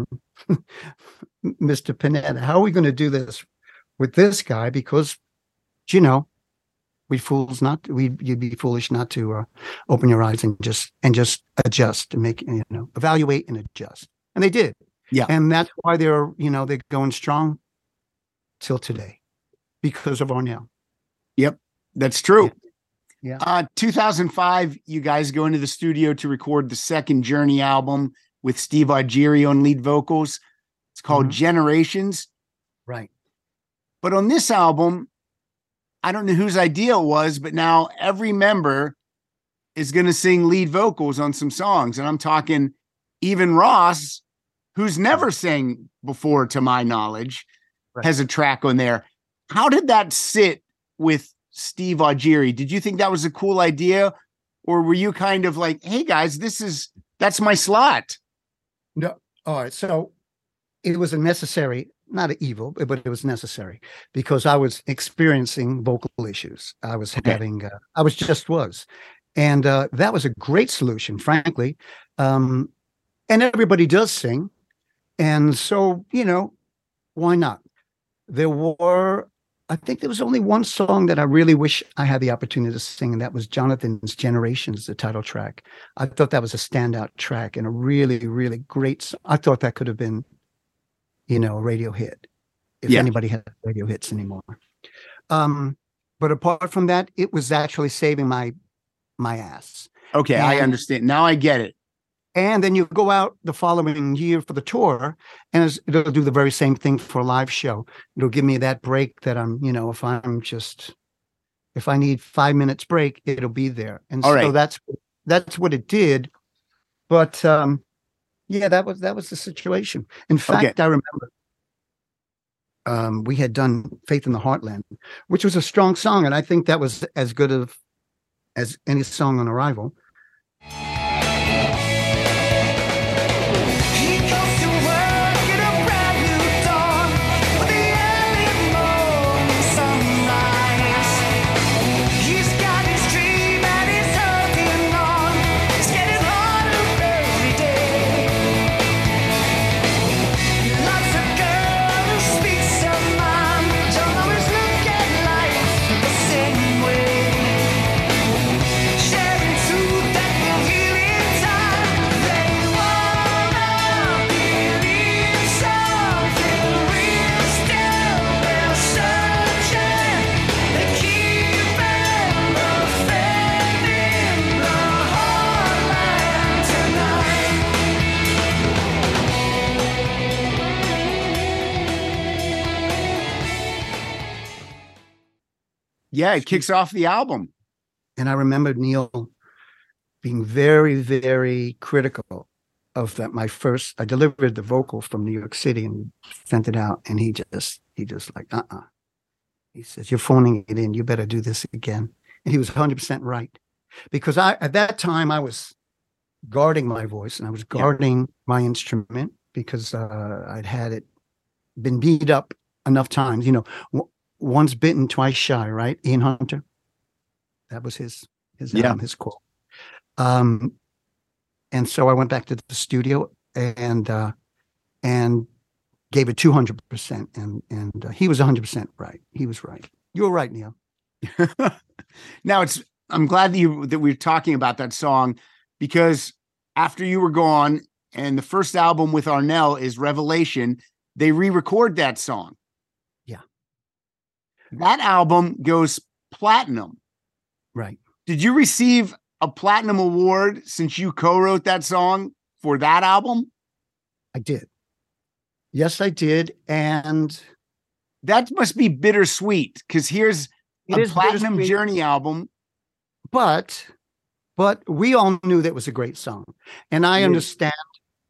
Mister Panetta? How are we going to do this with this guy? Because, you know, we fools not, we you'd be foolish not to uh, open your eyes and just, and just adjust and make, you know, evaluate and adjust. And they did. Yeah. And that's why they're, you know, they're going strong till today because of Ornell. Yep. That's true. Yeah. Uh, two thousand five, you guys go into the studio to record the second Journey album with Steve Augeri on lead vocals. It's called Mhm. Generations. Right. But on this album, I don't know whose idea it was, but now every member is going to sing lead vocals on some songs. And I'm talking even Ross, who's never sang before, to my knowledge, Right. has a track on there. How did that sit with Steve Augeri? Did you think that was a cool idea? Or were you kind of like, hey guys, this is, that's my slot? No. All right. So it was a necessary, not an evil, but it was necessary because I was experiencing vocal issues. I was Okay. having, uh, I was just was. And uh, that was a great solution, frankly. Um, and everybody does sing. And so, you know, why not? There were, I think there was only one song that I really wish I had the opportunity to sing, and that was Jonathan's Generations, the title track. I thought that was a standout track and a really, really great song. I thought that could have been, you know, a radio hit, if Yeah. anybody had radio hits anymore. Um, but apart from that, it was actually saving my my ass. Okay, I And- understand. Now I get it. And then you go out the following year for the tour, and it's, it'll do the very same thing for a live show. It'll give me that break that I'm, you know, if I'm just, if I need five minutes break, it'll be there. And All so right. that's that's what it did. But um, yeah, that was that was the situation. In fact, I remember um, we had done "Faith in the Heartland," which was a strong song, and I think that was as good of as any song on Arrival. He goes to work in a brand new dawn with the early morning sunrise. He's got his dream and he's working on. It's getting harder every day. He loves a girl who speaks her mind. Don't always look at life the same way. Sharing truth that will heal in time. They wanna believe something real still. They're searching. They keep the faith in the heartland tonight. Yeah, it kicks off the album. And I remember Neil being very, very critical of that. My first, I delivered the vocal from New York City and sent it out. And he just, he just like, uh-uh. He says, you're phoning it in. You better do this again. And he was one hundred percent right. Because I, at that time, I was guarding my voice and I was guarding my instrument because uh, I'd had it been beat up enough times. You know, w- once bitten, twice shy, right? Ian Hunter. That was his his Yeah. um, his quote. Um, and so I went back to the studio and uh, and gave it two hundred percent, and and uh, he was one hundred percent right. He was right. You were right, Neil. Now it's, I'm glad that you, that we're talking about that song, because after you were gone and the first album with Ornell is Revelation, they re-record that song. Yeah. That album goes platinum. Right. Did you receive a platinum award since you co-wrote that song for that album? I did. Yes, I did. And That must be bittersweet, because here's It a is platinum bittersweet. Journey album. but but we all knew that was a great song. And I Yeah. understand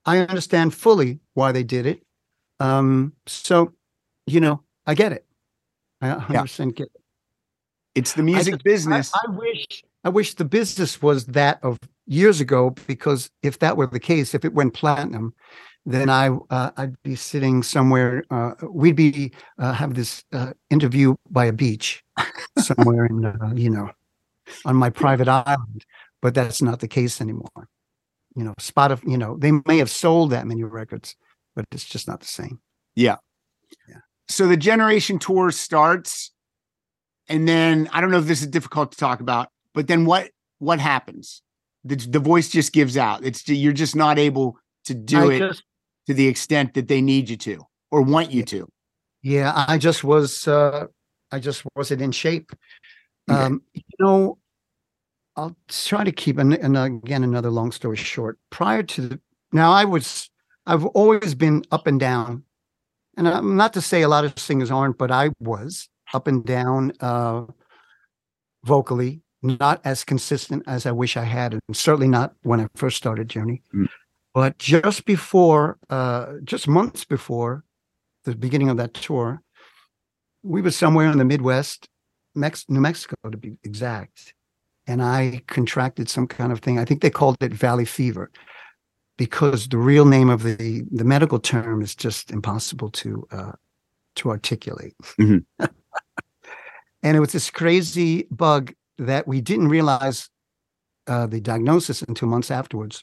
I understand fully why they did it. Um, so, you know, I get it. I one hundred percent get it. It's the I music just- business. I, I wish I wish the business was that of years ago, because if that were the case, if it went platinum, then I uh, I'd be sitting somewhere. Uh, we'd be uh, have this uh, interview by a beach somewhere in uh, you know, on my private island. But that's not the case anymore. You know, Spotify. You know, they may have sold that many records, but it's just not the same. Yeah. Yeah. So the Generation Tour starts, and then I don't know if this is difficult to talk about, but then what what happens? The, the voice just gives out. It's you're just not able to do I it just, to the extent that they need you to or want you to. yeah, I just was. Uh, I just wasn't in shape. Okay. Um, you know, I'll try to keep an, an again another long story short. Prior to the, now, I was I've always been up and down, and I'm not to say a lot of singers aren't, but I was up and down uh, vocally, not as consistent as I wish I had, and certainly not when I first started Journey. Mm. But just before, uh, just months before the beginning of that tour, we were somewhere in the Midwest, Mex- New Mexico to be exact. And I contracted some kind of thing. I think they called it valley fever, because the real name of the, the medical term is just impossible to uh, to articulate. Mhm. And it was this crazy bug that we didn't realize uh, the diagnosis until months afterwards.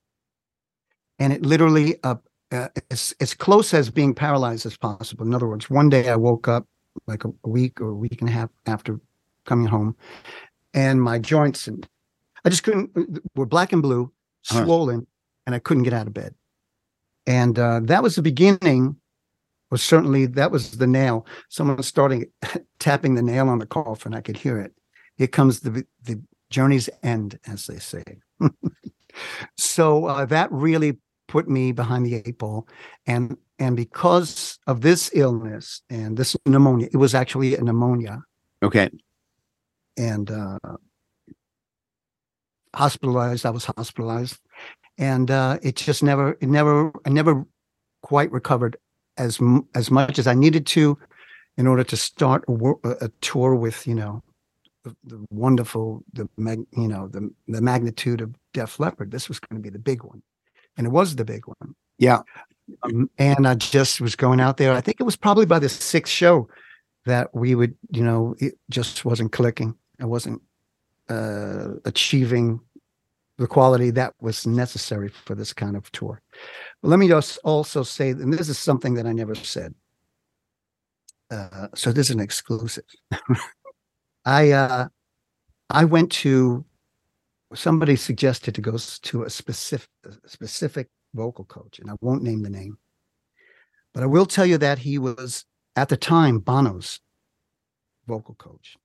And it literally, uh, uh, as, as close as being paralyzed as possible. In other words, one day I woke up like a, a week or a week and a half after coming home, and my joints, and I just couldn't, were black and blue, Huh. swollen, and I couldn't get out of bed. And uh, that was the beginning, or certainly that was the nail. Someone was starting tapping the nail on the coffin. I could hear it. Here comes the the journey's end, as they say. So uh, that really put me behind the eight ball. And and because of this illness and this pneumonia, it was actually a pneumonia. Okay. And uh, hospitalized. I was hospitalized, and uh, it just never, it never, I never quite recovered as m- as much as I needed to, in order to start a, wor- a tour with, you know, the, the wonderful, the mag, you know, the the magnitude of Def Leppard. This was going to be the big one, and it was the big one. Yeah. Um, and I just was going out there. I think it was probably by the sixth show that we would, you know, it just wasn't clicking. I wasn't uh, achieving the quality that was necessary for this kind of tour. But let me just also say, and this is something that I never said. Uh, so this is an exclusive. I uh, I went to, somebody suggested to go s- to a specific a specific vocal coach, and I won't name the name, but I will tell you that he was at the time Bono's vocal coach.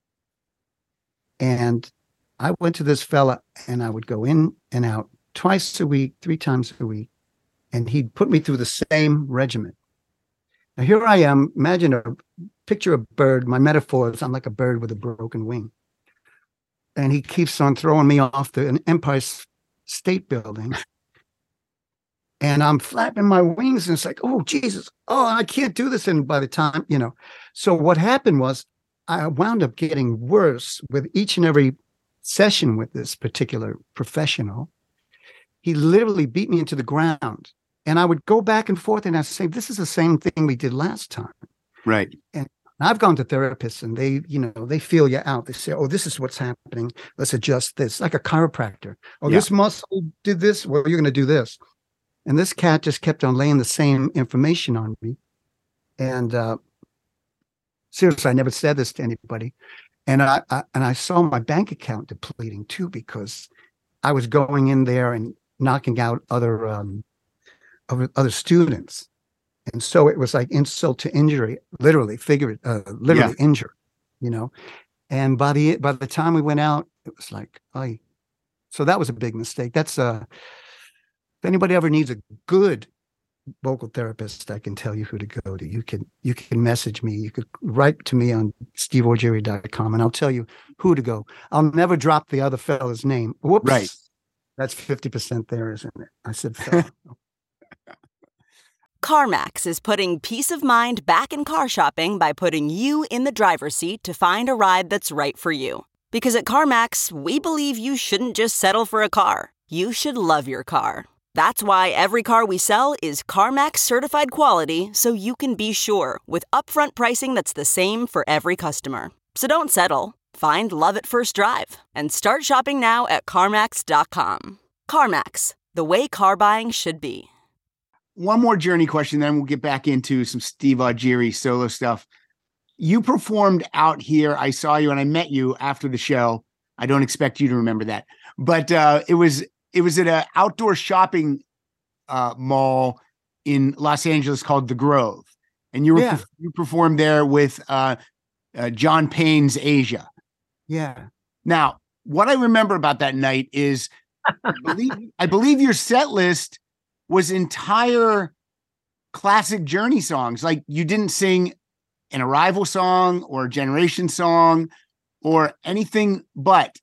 And I went to this fella, and I would go in and out twice a week, three times a week, and he'd put me through the same regimen. Now here I am. Imagine a picture a bird. My metaphor is I'm like a bird with a broken wing, and he keeps on throwing me off the Empire State Building, and I'm flapping my wings, and it's like, oh Jesus, oh I can't do this. And by the time, you know, so what happened was I wound up getting worse with each and every session with this particular professional. He literally beat me into the ground, and I would go back and forth, and I'd say, this is the same thing we did last time. Right. And I've gone to therapists, and they, you know, they feel you out. They say, oh, this is what's happening. Let's adjust this, like a chiropractor. Oh, Yeah. this muscle did this. Well, you're going to do this. And this cat just kept on laying the same information on me. And uh, seriously, I never said this to anybody. And I, I and I saw my bank account depleting too, because I was going in there and knocking out other um, other, other students. And so it was like insult to injury, literally, figure, uh, literally Yeah. injured, you know. And by the by the time we went out, it was like, I. So that was a big mistake. That's uh, if anybody ever needs a good vocal therapist, I can tell you who to go to. You can you can message me. You could write to me on steve orgeri dot com, and I'll tell you who to go. I'll never drop the other fella's name. Whoops. Right. That's fifty percent there, isn't it? I said fella. CarMax is putting peace of mind back in car shopping by putting you in the driver's seat to find a ride that's right for you. Because at CarMax, we believe you shouldn't just settle for a car. You should love your car. That's why every car we sell is CarMax certified quality, so you can be sure with upfront pricing that's the same for every customer. So don't settle. Find love at first drive and start shopping now at CarMax dot com. CarMax, the way car buying should be. One more Journey question, then we'll get back into some Steve Augeri solo stuff. You performed out here. I saw you and I met you after the show. I don't expect you to remember that, but uh, it was it was at an outdoor shopping uh, mall in Los Angeles called The Grove, and you were Yeah. you performed there with uh, uh, John Payne's Asia. Yeah. Now, what I remember about that night is, I believe, I believe your set list was entire classic Journey songs. Like you didn't sing an Arrival song or a Generation song or anything, but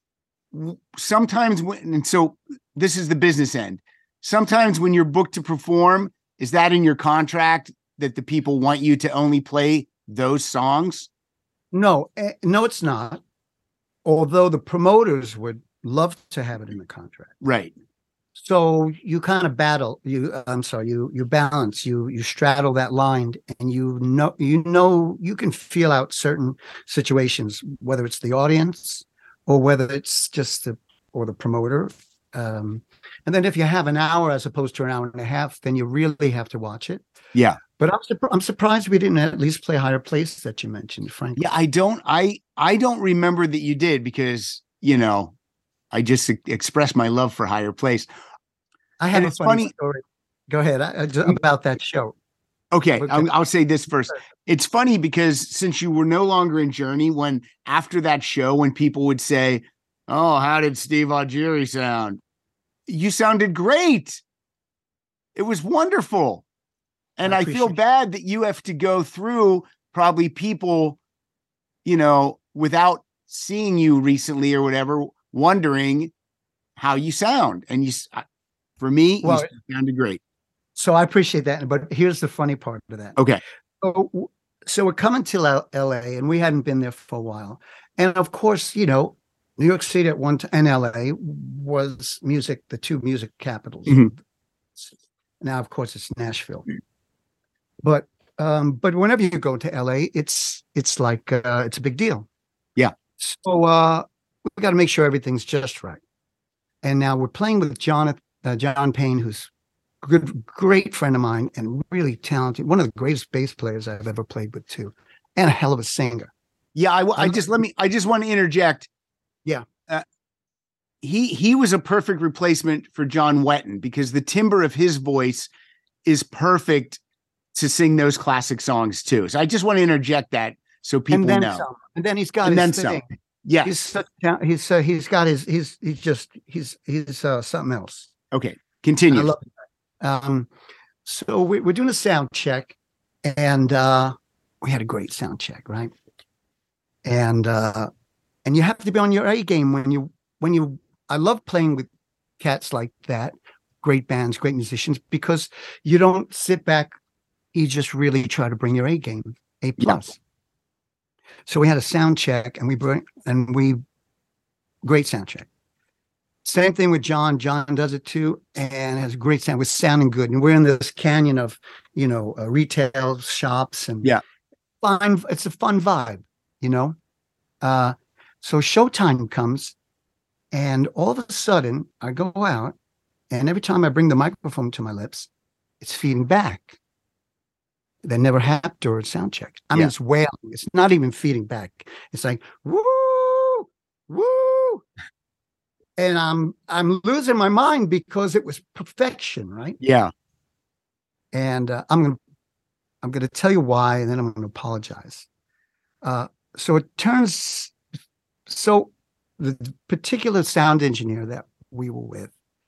sometimes when, and so this is the business end. Sometimes when you're booked to perform, is that in your contract that the people want you to only play those songs? No, eh, no, it's not. Although the promoters would love to have it in the contract. Right. So you kind of battle, you, I'm sorry, you, you balance, you, you straddle that line, and you know, you know, you can feel out certain situations, whether it's the audience or whether it's just the, or the promoter. Um, and then if you have an hour as opposed to an hour and a half, then you really have to watch it. Yeah. But I'm, surp- I'm surprised we didn't at least play Higher Place that you mentioned, frankly. Yeah. I don't, I, I don't remember that you did because, you know, I just e- expressed my love for Higher Place. I have And a it's funny, funny- story. Go ahead I, I, just about that show. Okay, Okay. I'll, I'll say this first. It's funny because since you were no longer in Journey, when after that show, when people would say, "Oh, how did Steve Augeri sound?" You sounded great. It was wonderful, and I I, feel appreciate it. bad that you have to go through probably people, you know, without seeing you recently or whatever, wondering how you sound. And you, s- I- for me, Well, you sounded great. So I appreciate that. But here's the funny part of that. Okay. So, so we're coming to L- LA and we hadn't been there for a while. And of course, you know, New York City at one time and L A was music, the two music capitals. Mhm. Now, of course, it's Nashville. But um, but whenever you go to L A, it's it's like uh, it's a big deal. Yeah. So uh, we got to make sure everything's just right. And now we're playing with John uh, John Payne, who's a good, great friend of mine and really talented. One of the greatest bass players I've ever played with, too, and a hell of a singer. Yeah, I, w- I I'm- just let me. I just want to interject. Yeah. uh, he he was a perfect replacement for John Wetton because the timbre of his voice is perfect to sing those classic songs too. So I just want to interject that so people and then know. some. And then he's got And his then some. thing. Yes. He's such, a- he's uh, he's got his he's he's just he's he's uh, something else. Okay. I Continue. love it. Um, so we, we're doing a sound check, and uh, we had a great sound check, right? And uh, and you have to be on your A game when you when you. I love playing with cats like that, great bands, great musicians, because you don't sit back. You just really try to bring your A game, A plus. So we had a sound check, and we bring and we great sound check. Same thing with John. John does it too, and has a great sound. We're sounding good, and we're in this canyon of, you know, uh, retail shops and Yeah. fine. It's a fun vibe, you know. Uh, so showtime comes, and all of a sudden I go out, and every time I bring the microphone to my lips, it's feeding back. That never happened during sound check. I mean, Yeah. it's wailing. It's not even feeding back. It's like woo, woo. And I'm I'm losing my mind because it was perfection, right? Yeah. And uh, I'm gonna I'm gonna tell you why, and then I'm gonna apologize. Uh, so it turns so the particular sound engineer that we were with,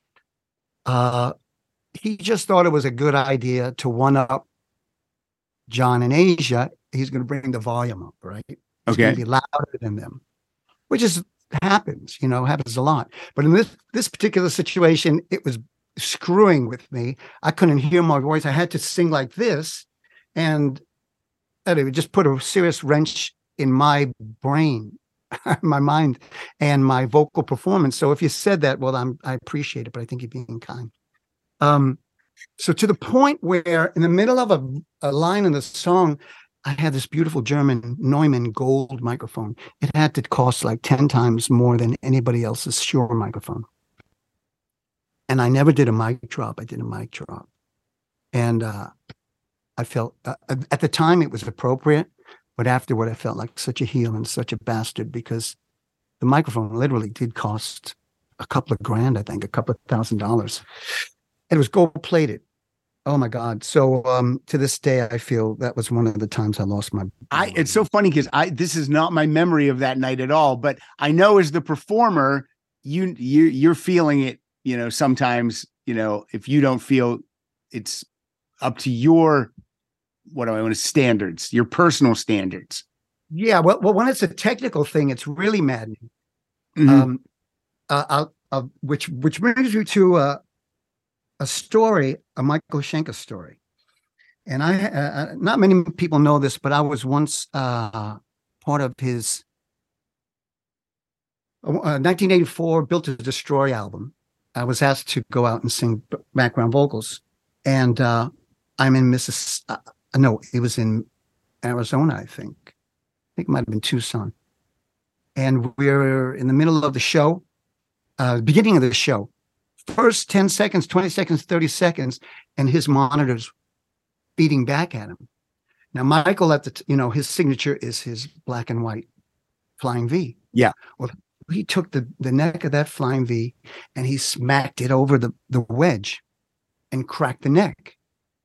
uh, he just thought it was a good idea to one up John in Asia. He's going to bring the volume up, right? It's Okay. going to be louder than them, which is happens, you know, happens a lot. But in this this particular situation, it was screwing with me. I couldn't hear my voice. I had to sing like this, and it would just put a serious wrench in my brain, my mind, and my vocal performance. So if you said that, well, I'm, I appreciate it, but I think you're being kind. Um, so to the point where in the middle of a, a line in the song, I had this beautiful German Neumann Gold microphone. It had to cost like ten times more than anybody else's Shure microphone. And I never did a mic drop. I did a mic drop. And uh, I felt, uh, at the time it was appropriate, but afterward I felt like such a heel and such a bastard, because the microphone literally did cost a couple of grand, I think, a couple of thousand dollars. It was gold plated. Oh my God. So um, to this day, I feel that was one of the times I lost my. I, it's so funny because I, this is not my memory of that night at all, but I know as the performer, you, you, you're feeling it, you know, sometimes, you know, if you don't feel, it's up to your, what do I want to standards, your personal standards. Yeah. Well, well, when it's a technical thing, it's really maddening. Mm-hmm. Um, uh, I'll, I'll, which, which brings you to, uh, a story, a Michael Schenker story. And I, uh, not many people know this, but I was once uh, part of his uh, nineteen eighty-four Built to Destroy album. I was asked to go out and sing background vocals. And uh, I'm in Mississippi. Uh, no, it was in Arizona, I think. I think it might have been Tucson. And we're in the middle of the show, uh, beginning of the show. First ten seconds, twenty seconds, thirty seconds, and his monitor's beating back at him. Now, Michael, at the t- you know, his signature is his black and white Flying V. Yeah. Well, he took the, the neck of that Flying V and he smacked it over the, the wedge and cracked the neck.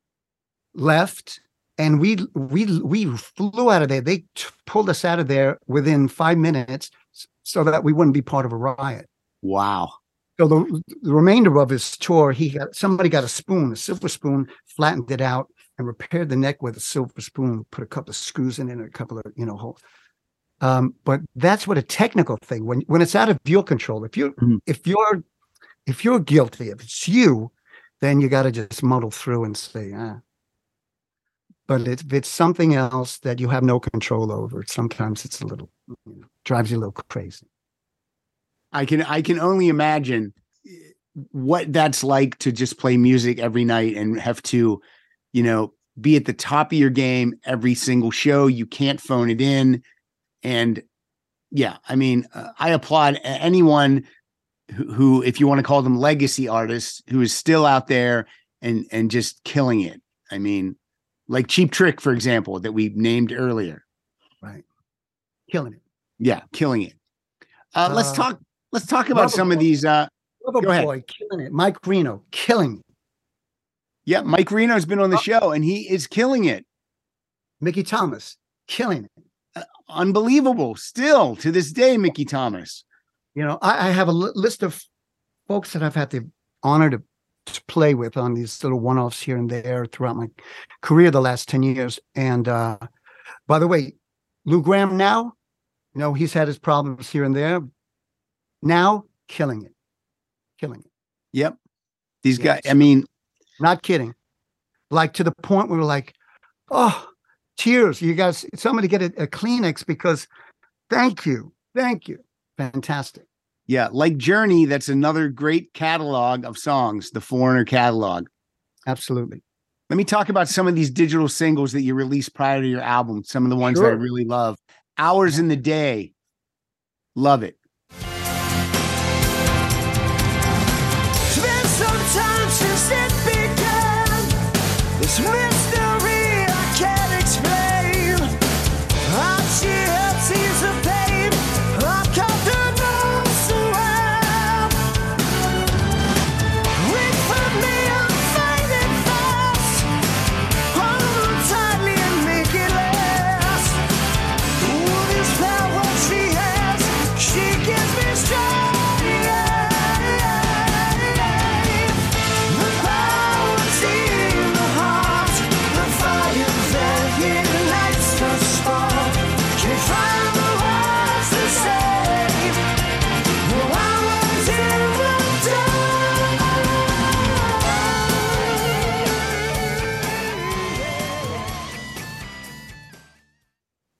Left, and we we we flew out of there. They t- pulled us out of there within five minutes so that we wouldn't be part of a riot. Wow. So the, the remainder of his tour, he got somebody got a spoon, a silver spoon, flattened it out, and repaired the neck with a silver spoon. Put a couple of screws in it, and a couple of you know holes. Um, but that's what a technical thing. When when it's out of your control, if you mm-hmm. if you're if you're guilty, if it's you, then you got to just muddle through and say, ah. But if it's something else that you have no control over, sometimes it's a little you know, drives you a little crazy. I can I can only imagine what that's like to just play music every night and have to, you know, be at the top of your game every single show. You can't phone it in. And yeah, I mean, uh, I applaud anyone who, who, if you want to call them legacy artists, who is still out there and and just killing it. I mean, like Cheap Trick, for example, that we named earlier. Right. Killing it. Yeah, killing it. Uh, uh, let's talk. Let's talk about Lover some Boy. of these. Uh, Lover go ahead. Boy, killing it. Mike Reno, killing it. Yeah, Mike Reno's been on the show, and he is killing it. Mickey Thomas, killing it. Uh, unbelievable. Still, to this day, Mickey Thomas. You know, I, I have a li- list of folks that I've had the honor to, to play with on these little one-offs here and there throughout my career the last ten years. And uh, by the way, Lou Gramm now, you know, he's had his problems here and there. Now, killing it. Killing it. Yep. These Yeah, guys, I mean, not kidding. Like to the point where we're like, oh, tears. You guys, somebody get a, a Kleenex because thank you. Thank you. Fantastic. yeah, like Journey, that's another great catalog of songs, the Foreigner catalog. Absolutely. Let me talk about some of these digital singles that you released prior to your album, some of the ones Sure. that I really love. Hours in the Day. Love it. It's been some time since it began. This mystery I can't explain. I see her tears of pain. I cut the nose around. Wait for me, I'm fighting fast. Hold on tightly and make it last. All this power she has, she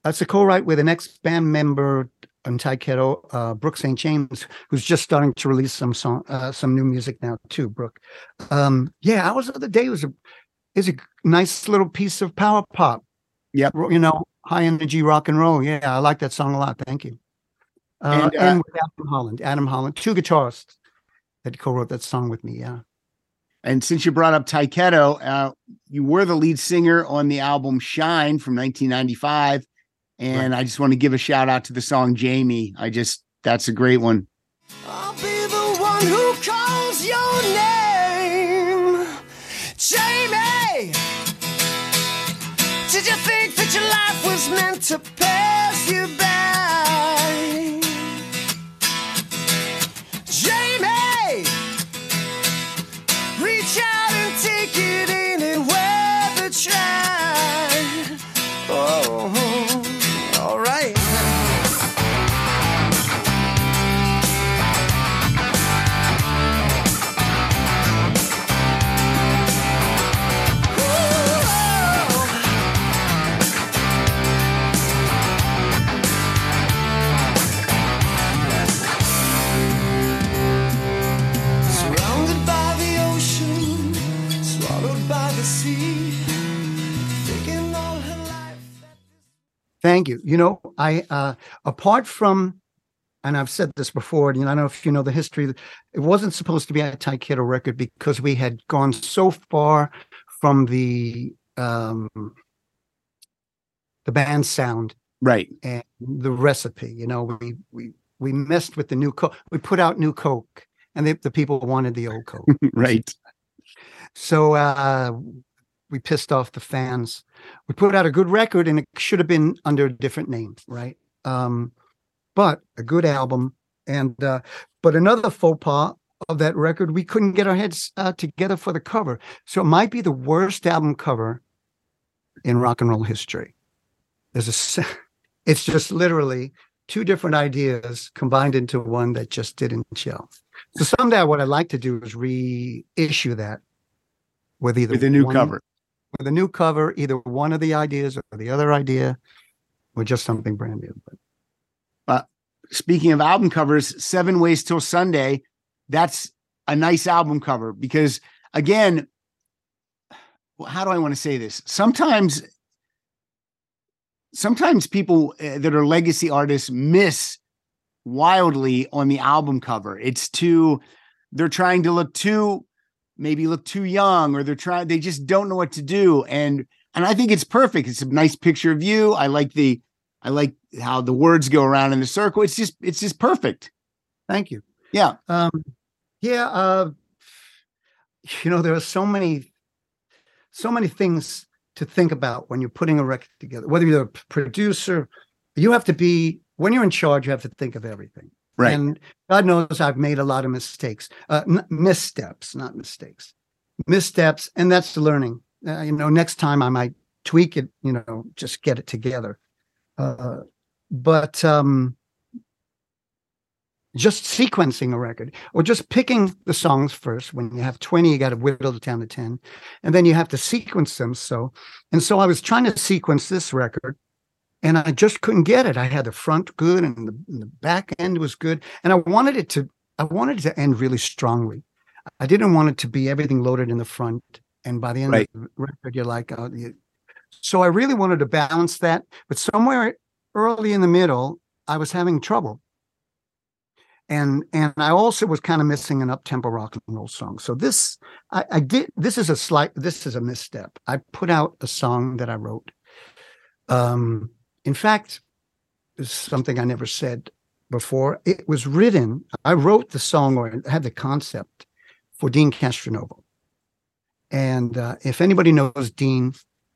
it's a co-write with an ex-band member on Ty Kettle, uh, Brooke Saint James, who's just starting to release some song, uh, some new music now too. Brooke, um, yeah, Hours of the Day was a is a nice little piece of power pop. Yep, you know, high energy rock and roll. Yeah, I like that song a lot. Thank you. Uh, and, uh, and with Adam Holland, Adam Holland, two guitarists that co-wrote that song with me. Yeah. And since you brought up Ty Kettle, uh, you were the lead singer on the album Shine from nineteen ninety-five. And right. I just want to give a shout out to the song Jamie. I just, that's a great one. I'll be the one who calls your name, Jamie. Did you think that your life was meant to pass you by? Jamie, reach out and take it in and weather try. Oh. All right. Surrounded by the ocean, swallowed by the sea, thinking all her life. Thank you. You know, I, uh, apart from, and I've said this before, you know, I don't know if you know the history, it wasn't supposed to be a Ty Kettle record because we had gone so far from the, um, the band sound. Right. And the recipe, you know, we, we, we messed with the new Coke. We put out new Coke and they, the people wanted the old Coke. Right. So, uh, we pissed off the fans. We put out a good record and it should have been under a different name, right? Um, but a good album. And uh, but another faux pas of that record, we couldn't get our heads uh, together for the cover. So it might be the worst album cover in rock and roll history. There's a, it's just literally two different ideas combined into one that just didn't gel. So someday what I'd like to do is reissue that with either with a new one, cover. With a new cover, either one of the ideas or the other idea, or just something brand new. But uh, speaking of album covers, Seven Ways Till Sunday, that's a nice album cover because, again, how do I want to say this? Sometimes, sometimes people uh, that are legacy artists miss wildly on the album cover. It's too, they're trying to look too maybe look too young, or they're trying, they just don't know what to do. And, and I think it's perfect. It's a nice picture of you. I like the, I like how the words go around in the circle. It's just, it's just perfect. Thank you. Yeah. Um, yeah. Uh, you know, there are so many, so many things to think about when you're putting a record together, whether you're a producer, you have to be, when you're in charge, you have to think of everything. Right. And God knows I've made a lot of mistakes, uh, n- missteps, not mistakes, missteps. And that's the learning. Uh, you know, next time I might tweak it, you know, just get it together. Uh, but um, just sequencing a record or just picking the songs first. When you have twenty, you got to whittle it down to ten. And then you have to sequence them. So, and so I was trying to sequence this record. And I just couldn't get it. I had the front good and the, and the back end was good. And I wanted it to, I wanted it to end really strongly. I didn't want it to be everything loaded in the front. And by the end right. of the record, you're like, oh, you. So I really wanted to balance that. But somewhere early in the middle, I was having trouble. And and I also was kind of missing an up-tempo rock and roll song. So this, I, I did, this is a slight, this is a misstep. I put out a song that I wrote. Um, In fact, this is something I never said before. It was written, I wrote the song or had the concept for Dean Castronovo. And uh, if anybody knows Dean,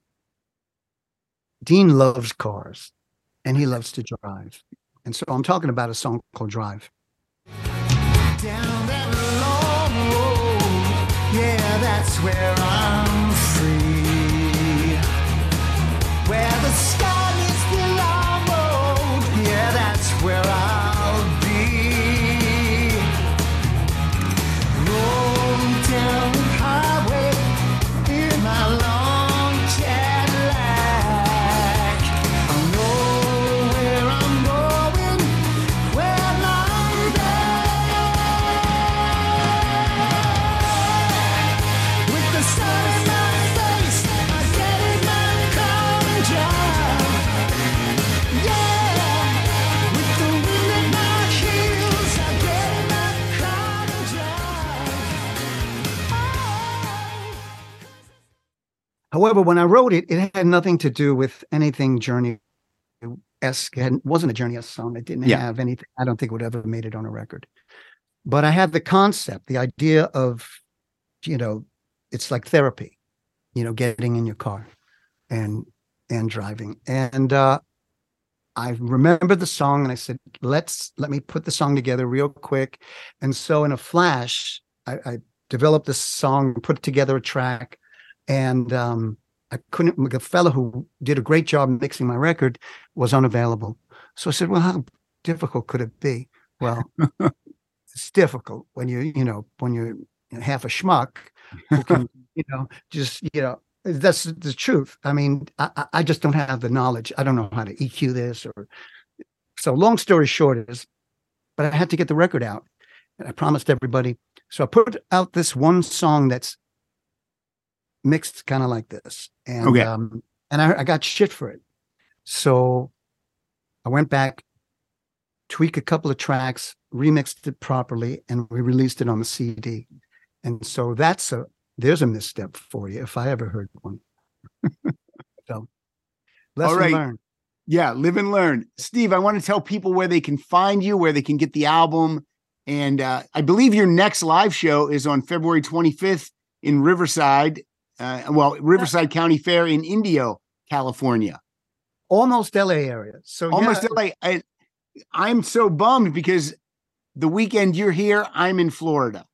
Dean loves cars and he loves to drive. And so I'm talking about a song called Drive. Down that long road, yeah, that's where I'm free. Where the sky where I'll be. Rolling down the highway in my long Cadillac. I know However, when I wrote it, it had nothing to do with anything Journey-esque. It wasn't a Journey-esque song. It didn't Yeah. have anything. I don't think it would ever made it on a record. But I had the concept, the idea of, you know, it's like therapy, you know, getting in your car and and driving. And uh, I remembered the song, and I said, let's let me put the song together real quick. And so in a flash, I, I developed this song, put together a track, and um, I couldn't, the fellow who did a great job mixing my record was unavailable. So I said, well, how difficult could it be? Well, it's difficult when you, you know, when you're half a schmuck who can, you know, just, you know, that's the truth. I mean, I, I just don't have the knowledge. I don't know how to E Q this or, so long story short is, but I had to get the record out, and I promised everybody. So I put out this one song that's mixed kind of like this. And, Okay. um, and I, I got shit for it. So I went back, tweaked a couple of tracks, remixed it properly, and we released it on the C D. And so that's a, there's a misstep for you if I ever heard one. So lesson All right. learned. Yeah, live and learn. Steve, I want to tell people where they can find you, where they can get the album. And uh, I believe your next live show is on February twenty-fifth in Riverside. Uh, well, Riverside County Fair in Indio, California. Almost L A area. So Almost yeah, like I, I'm so bummed because the weekend you're here, I'm in Florida,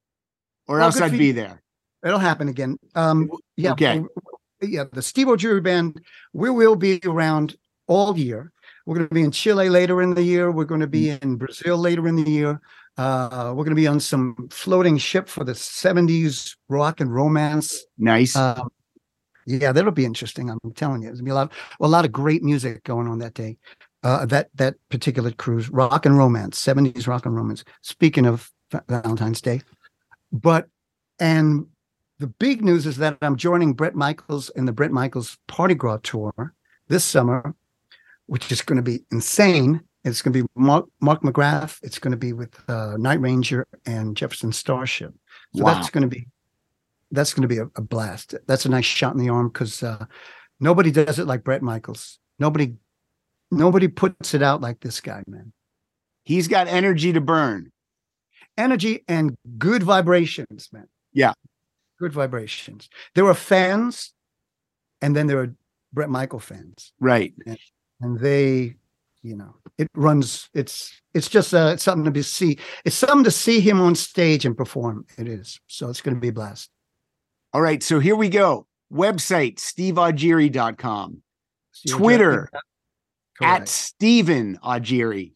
or Well, else good I'd for be you. there. it'll happen again. Um, yeah. Okay. Yeah. The Steve O'Jury Band, we will be around all year. We're going to be in Chile later in the year. We're going to be in Brazil later in the year. Uh, we're going to be on some floating ship for the seventies rock and romance. Nice. Um, yeah, that'll be interesting. I'm telling you, there's gonna be a lot, a lot of great music going on that day. Uh, that that particular cruise, rock and romance, seventies rock and romance. Speaking of Valentine's Day, but and the big news is that I'm joining Bret Michaels in the Bret Michaels Party Gras tour this summer, which is going to be insane. It's going to be Mark, Mark McGrath. It's going to be with uh, Night Ranger and Jefferson Starship. So Wow. that's going to be that's going to be a, a blast. That's a nice shot in the arm because uh, nobody does it like Bret Michaels. Nobody nobody puts it out like this guy, man. He's got energy to burn. Energy and good vibrations, man. Yeah. Good vibrations. There are fans, and then there are Bret Michael fans. Right. And they, you know, it runs, it's it's just uh, it's something to be see. It's something to see him on stage and perform. It is. So it's going to be a blast. All right. So here we go. Website, steve augeri dot com. So you're Twitter, just- at Correct. Steven Augeri.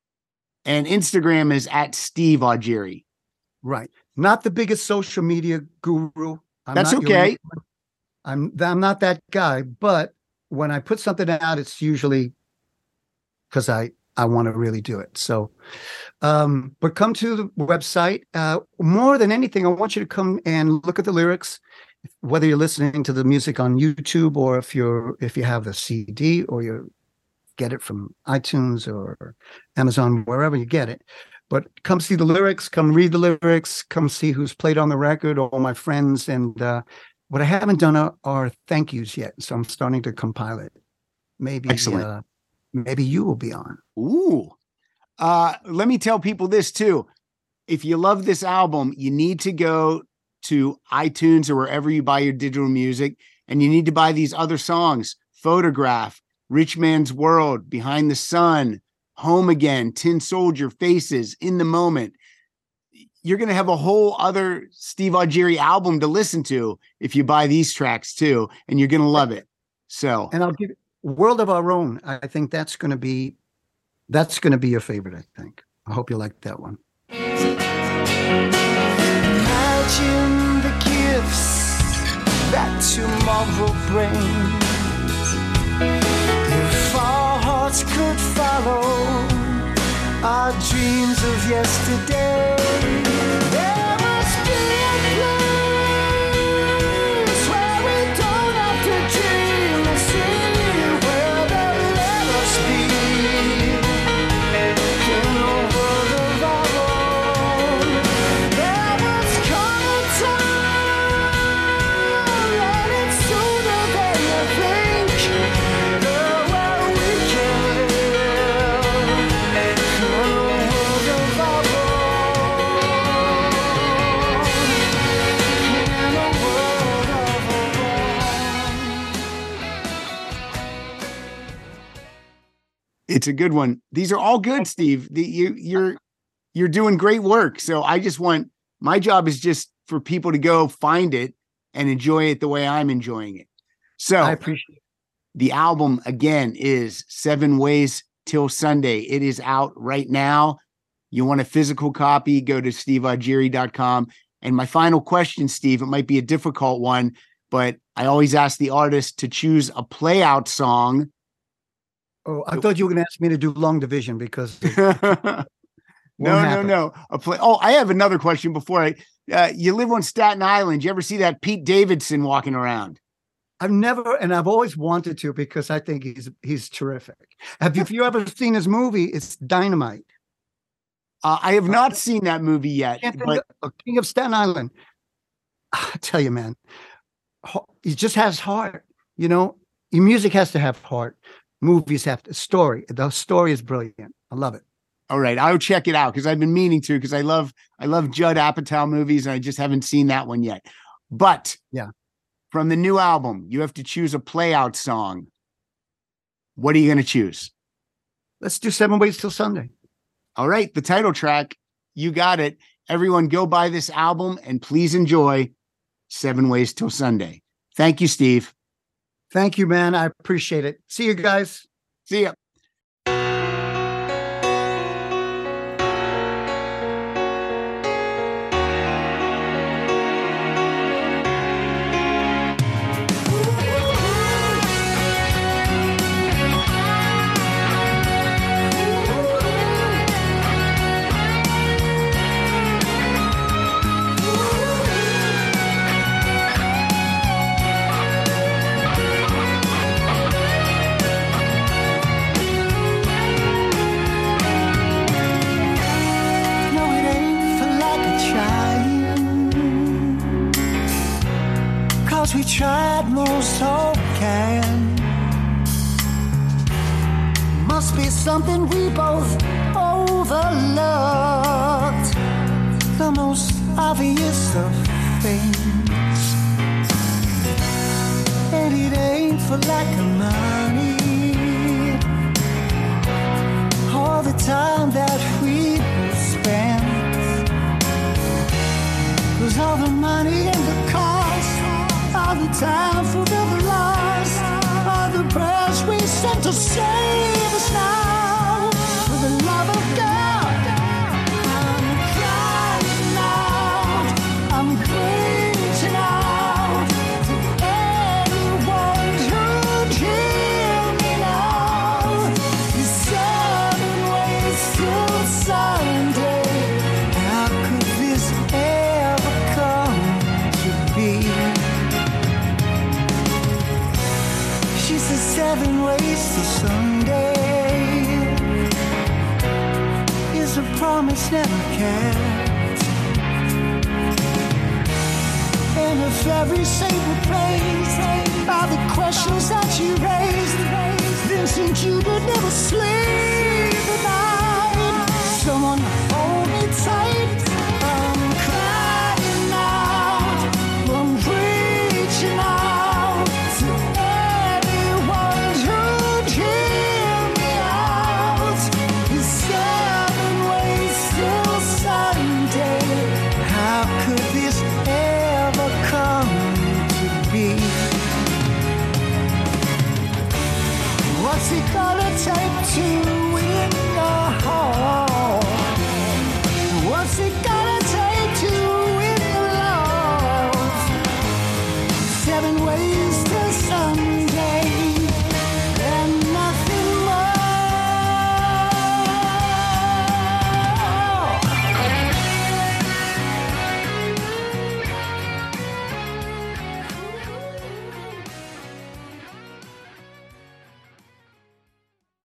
And Instagram is at Steve Augeri. Right. Not the biggest social media guru. I'm That's not your- okay. I'm I'm not that guy, but when I put something out, it's usually because I I want to really do it. So, um, but come to the website. Uh, more than anything, I want you to come and look at the lyrics. Whether you're listening to the music on YouTube or if you're if you have the C D or you get it from iTunes or Amazon, wherever you get it. But come see the lyrics, come read the lyrics, come see who's played on the record, all my friends. And uh, what I haven't done are, are thank yous yet. So I'm starting to compile it. Maybe, Excellent. uh, maybe you will be on. Ooh. Uh, let me tell people this too. If you love this album, you need to go to iTunes or wherever you buy your digital music, and you need to buy these other songs: Photograph, Rich Man's World, Behind the Sun, Home Again, Tin Soldier, Faces, In the Moment. You're going to have a whole other Steve Augeri album to listen to if you buy these tracks too, and you're going to love it. So, And I'll give World of Our Own. I think that's going to be, that's going to be your favorite, I think. I hope you like that one. Imagine the gifts that tomorrow brings. If our hearts could follow our dreams of yesterday, there must be a place where we don't have to dream and see where they'll let us be in a world of our own. There must come a time, and it's soon It's a good one. These are all good, Steve. The, you, you're you're doing great work. So I just want, my job is just for people to go find it and enjoy it the way I'm enjoying it. So I appreciate it. The album again is Seven Ways Till Sunday. It is out right now. You want a physical copy, go to steve augeri dot com. And my final question, Steve, it might be a difficult one, but I always ask the artist to choose a play out song. Oh, I thought you were going to ask me to do Long Division because no, no, no. A play. Oh, I have another question before I, uh, you live on Staten Island. You ever see that Pete Davidson walking around? I've never, and I've always wanted to because I think he's he's terrific. Have you, if you ever seen his movie? It's Dynamite. Uh, I have not seen that movie yet. But of, King of Staten Island. I tell you, man, he just has heart. You know, your music has to have heart. Movies have to story. The story is brilliant. I love it. All right, I'll check it out because I've been meaning to because I love I love Judd Apatow movies and I just haven't seen that one yet. But yeah. From the new album, you have to choose a play out song. What are you going to choose? Let's do Seven Ways Till Sunday. All right. The title track. You got it. Everyone go buy this album and please enjoy Seven Ways Till Sunday. Thank you, Steve. Thank you, man. I appreciate it. See you guys. See ya. We tried most all can. Must be something we both overlooked. The most obvious of things. And it ain't for lack of money. All the time that we spent. 'Cause all the money and the cost, all the time forever lost, all the prayers we sent to save us now. For the love of God, I'm crying out, I'm preaching out to anyone who'd hear me now. These seven ways till Sunday, how could this ever come to be? She says seven ways to Sunday is a promise never kept. And a very sacred place are the questions that you raised. Vincent, you would never sleep at night. Someone hold me tight. I'm crying out, I'm reaching out to anyone who'd hear me out. The seven ways till Sunday. How could this ever come to be? What's it gonna take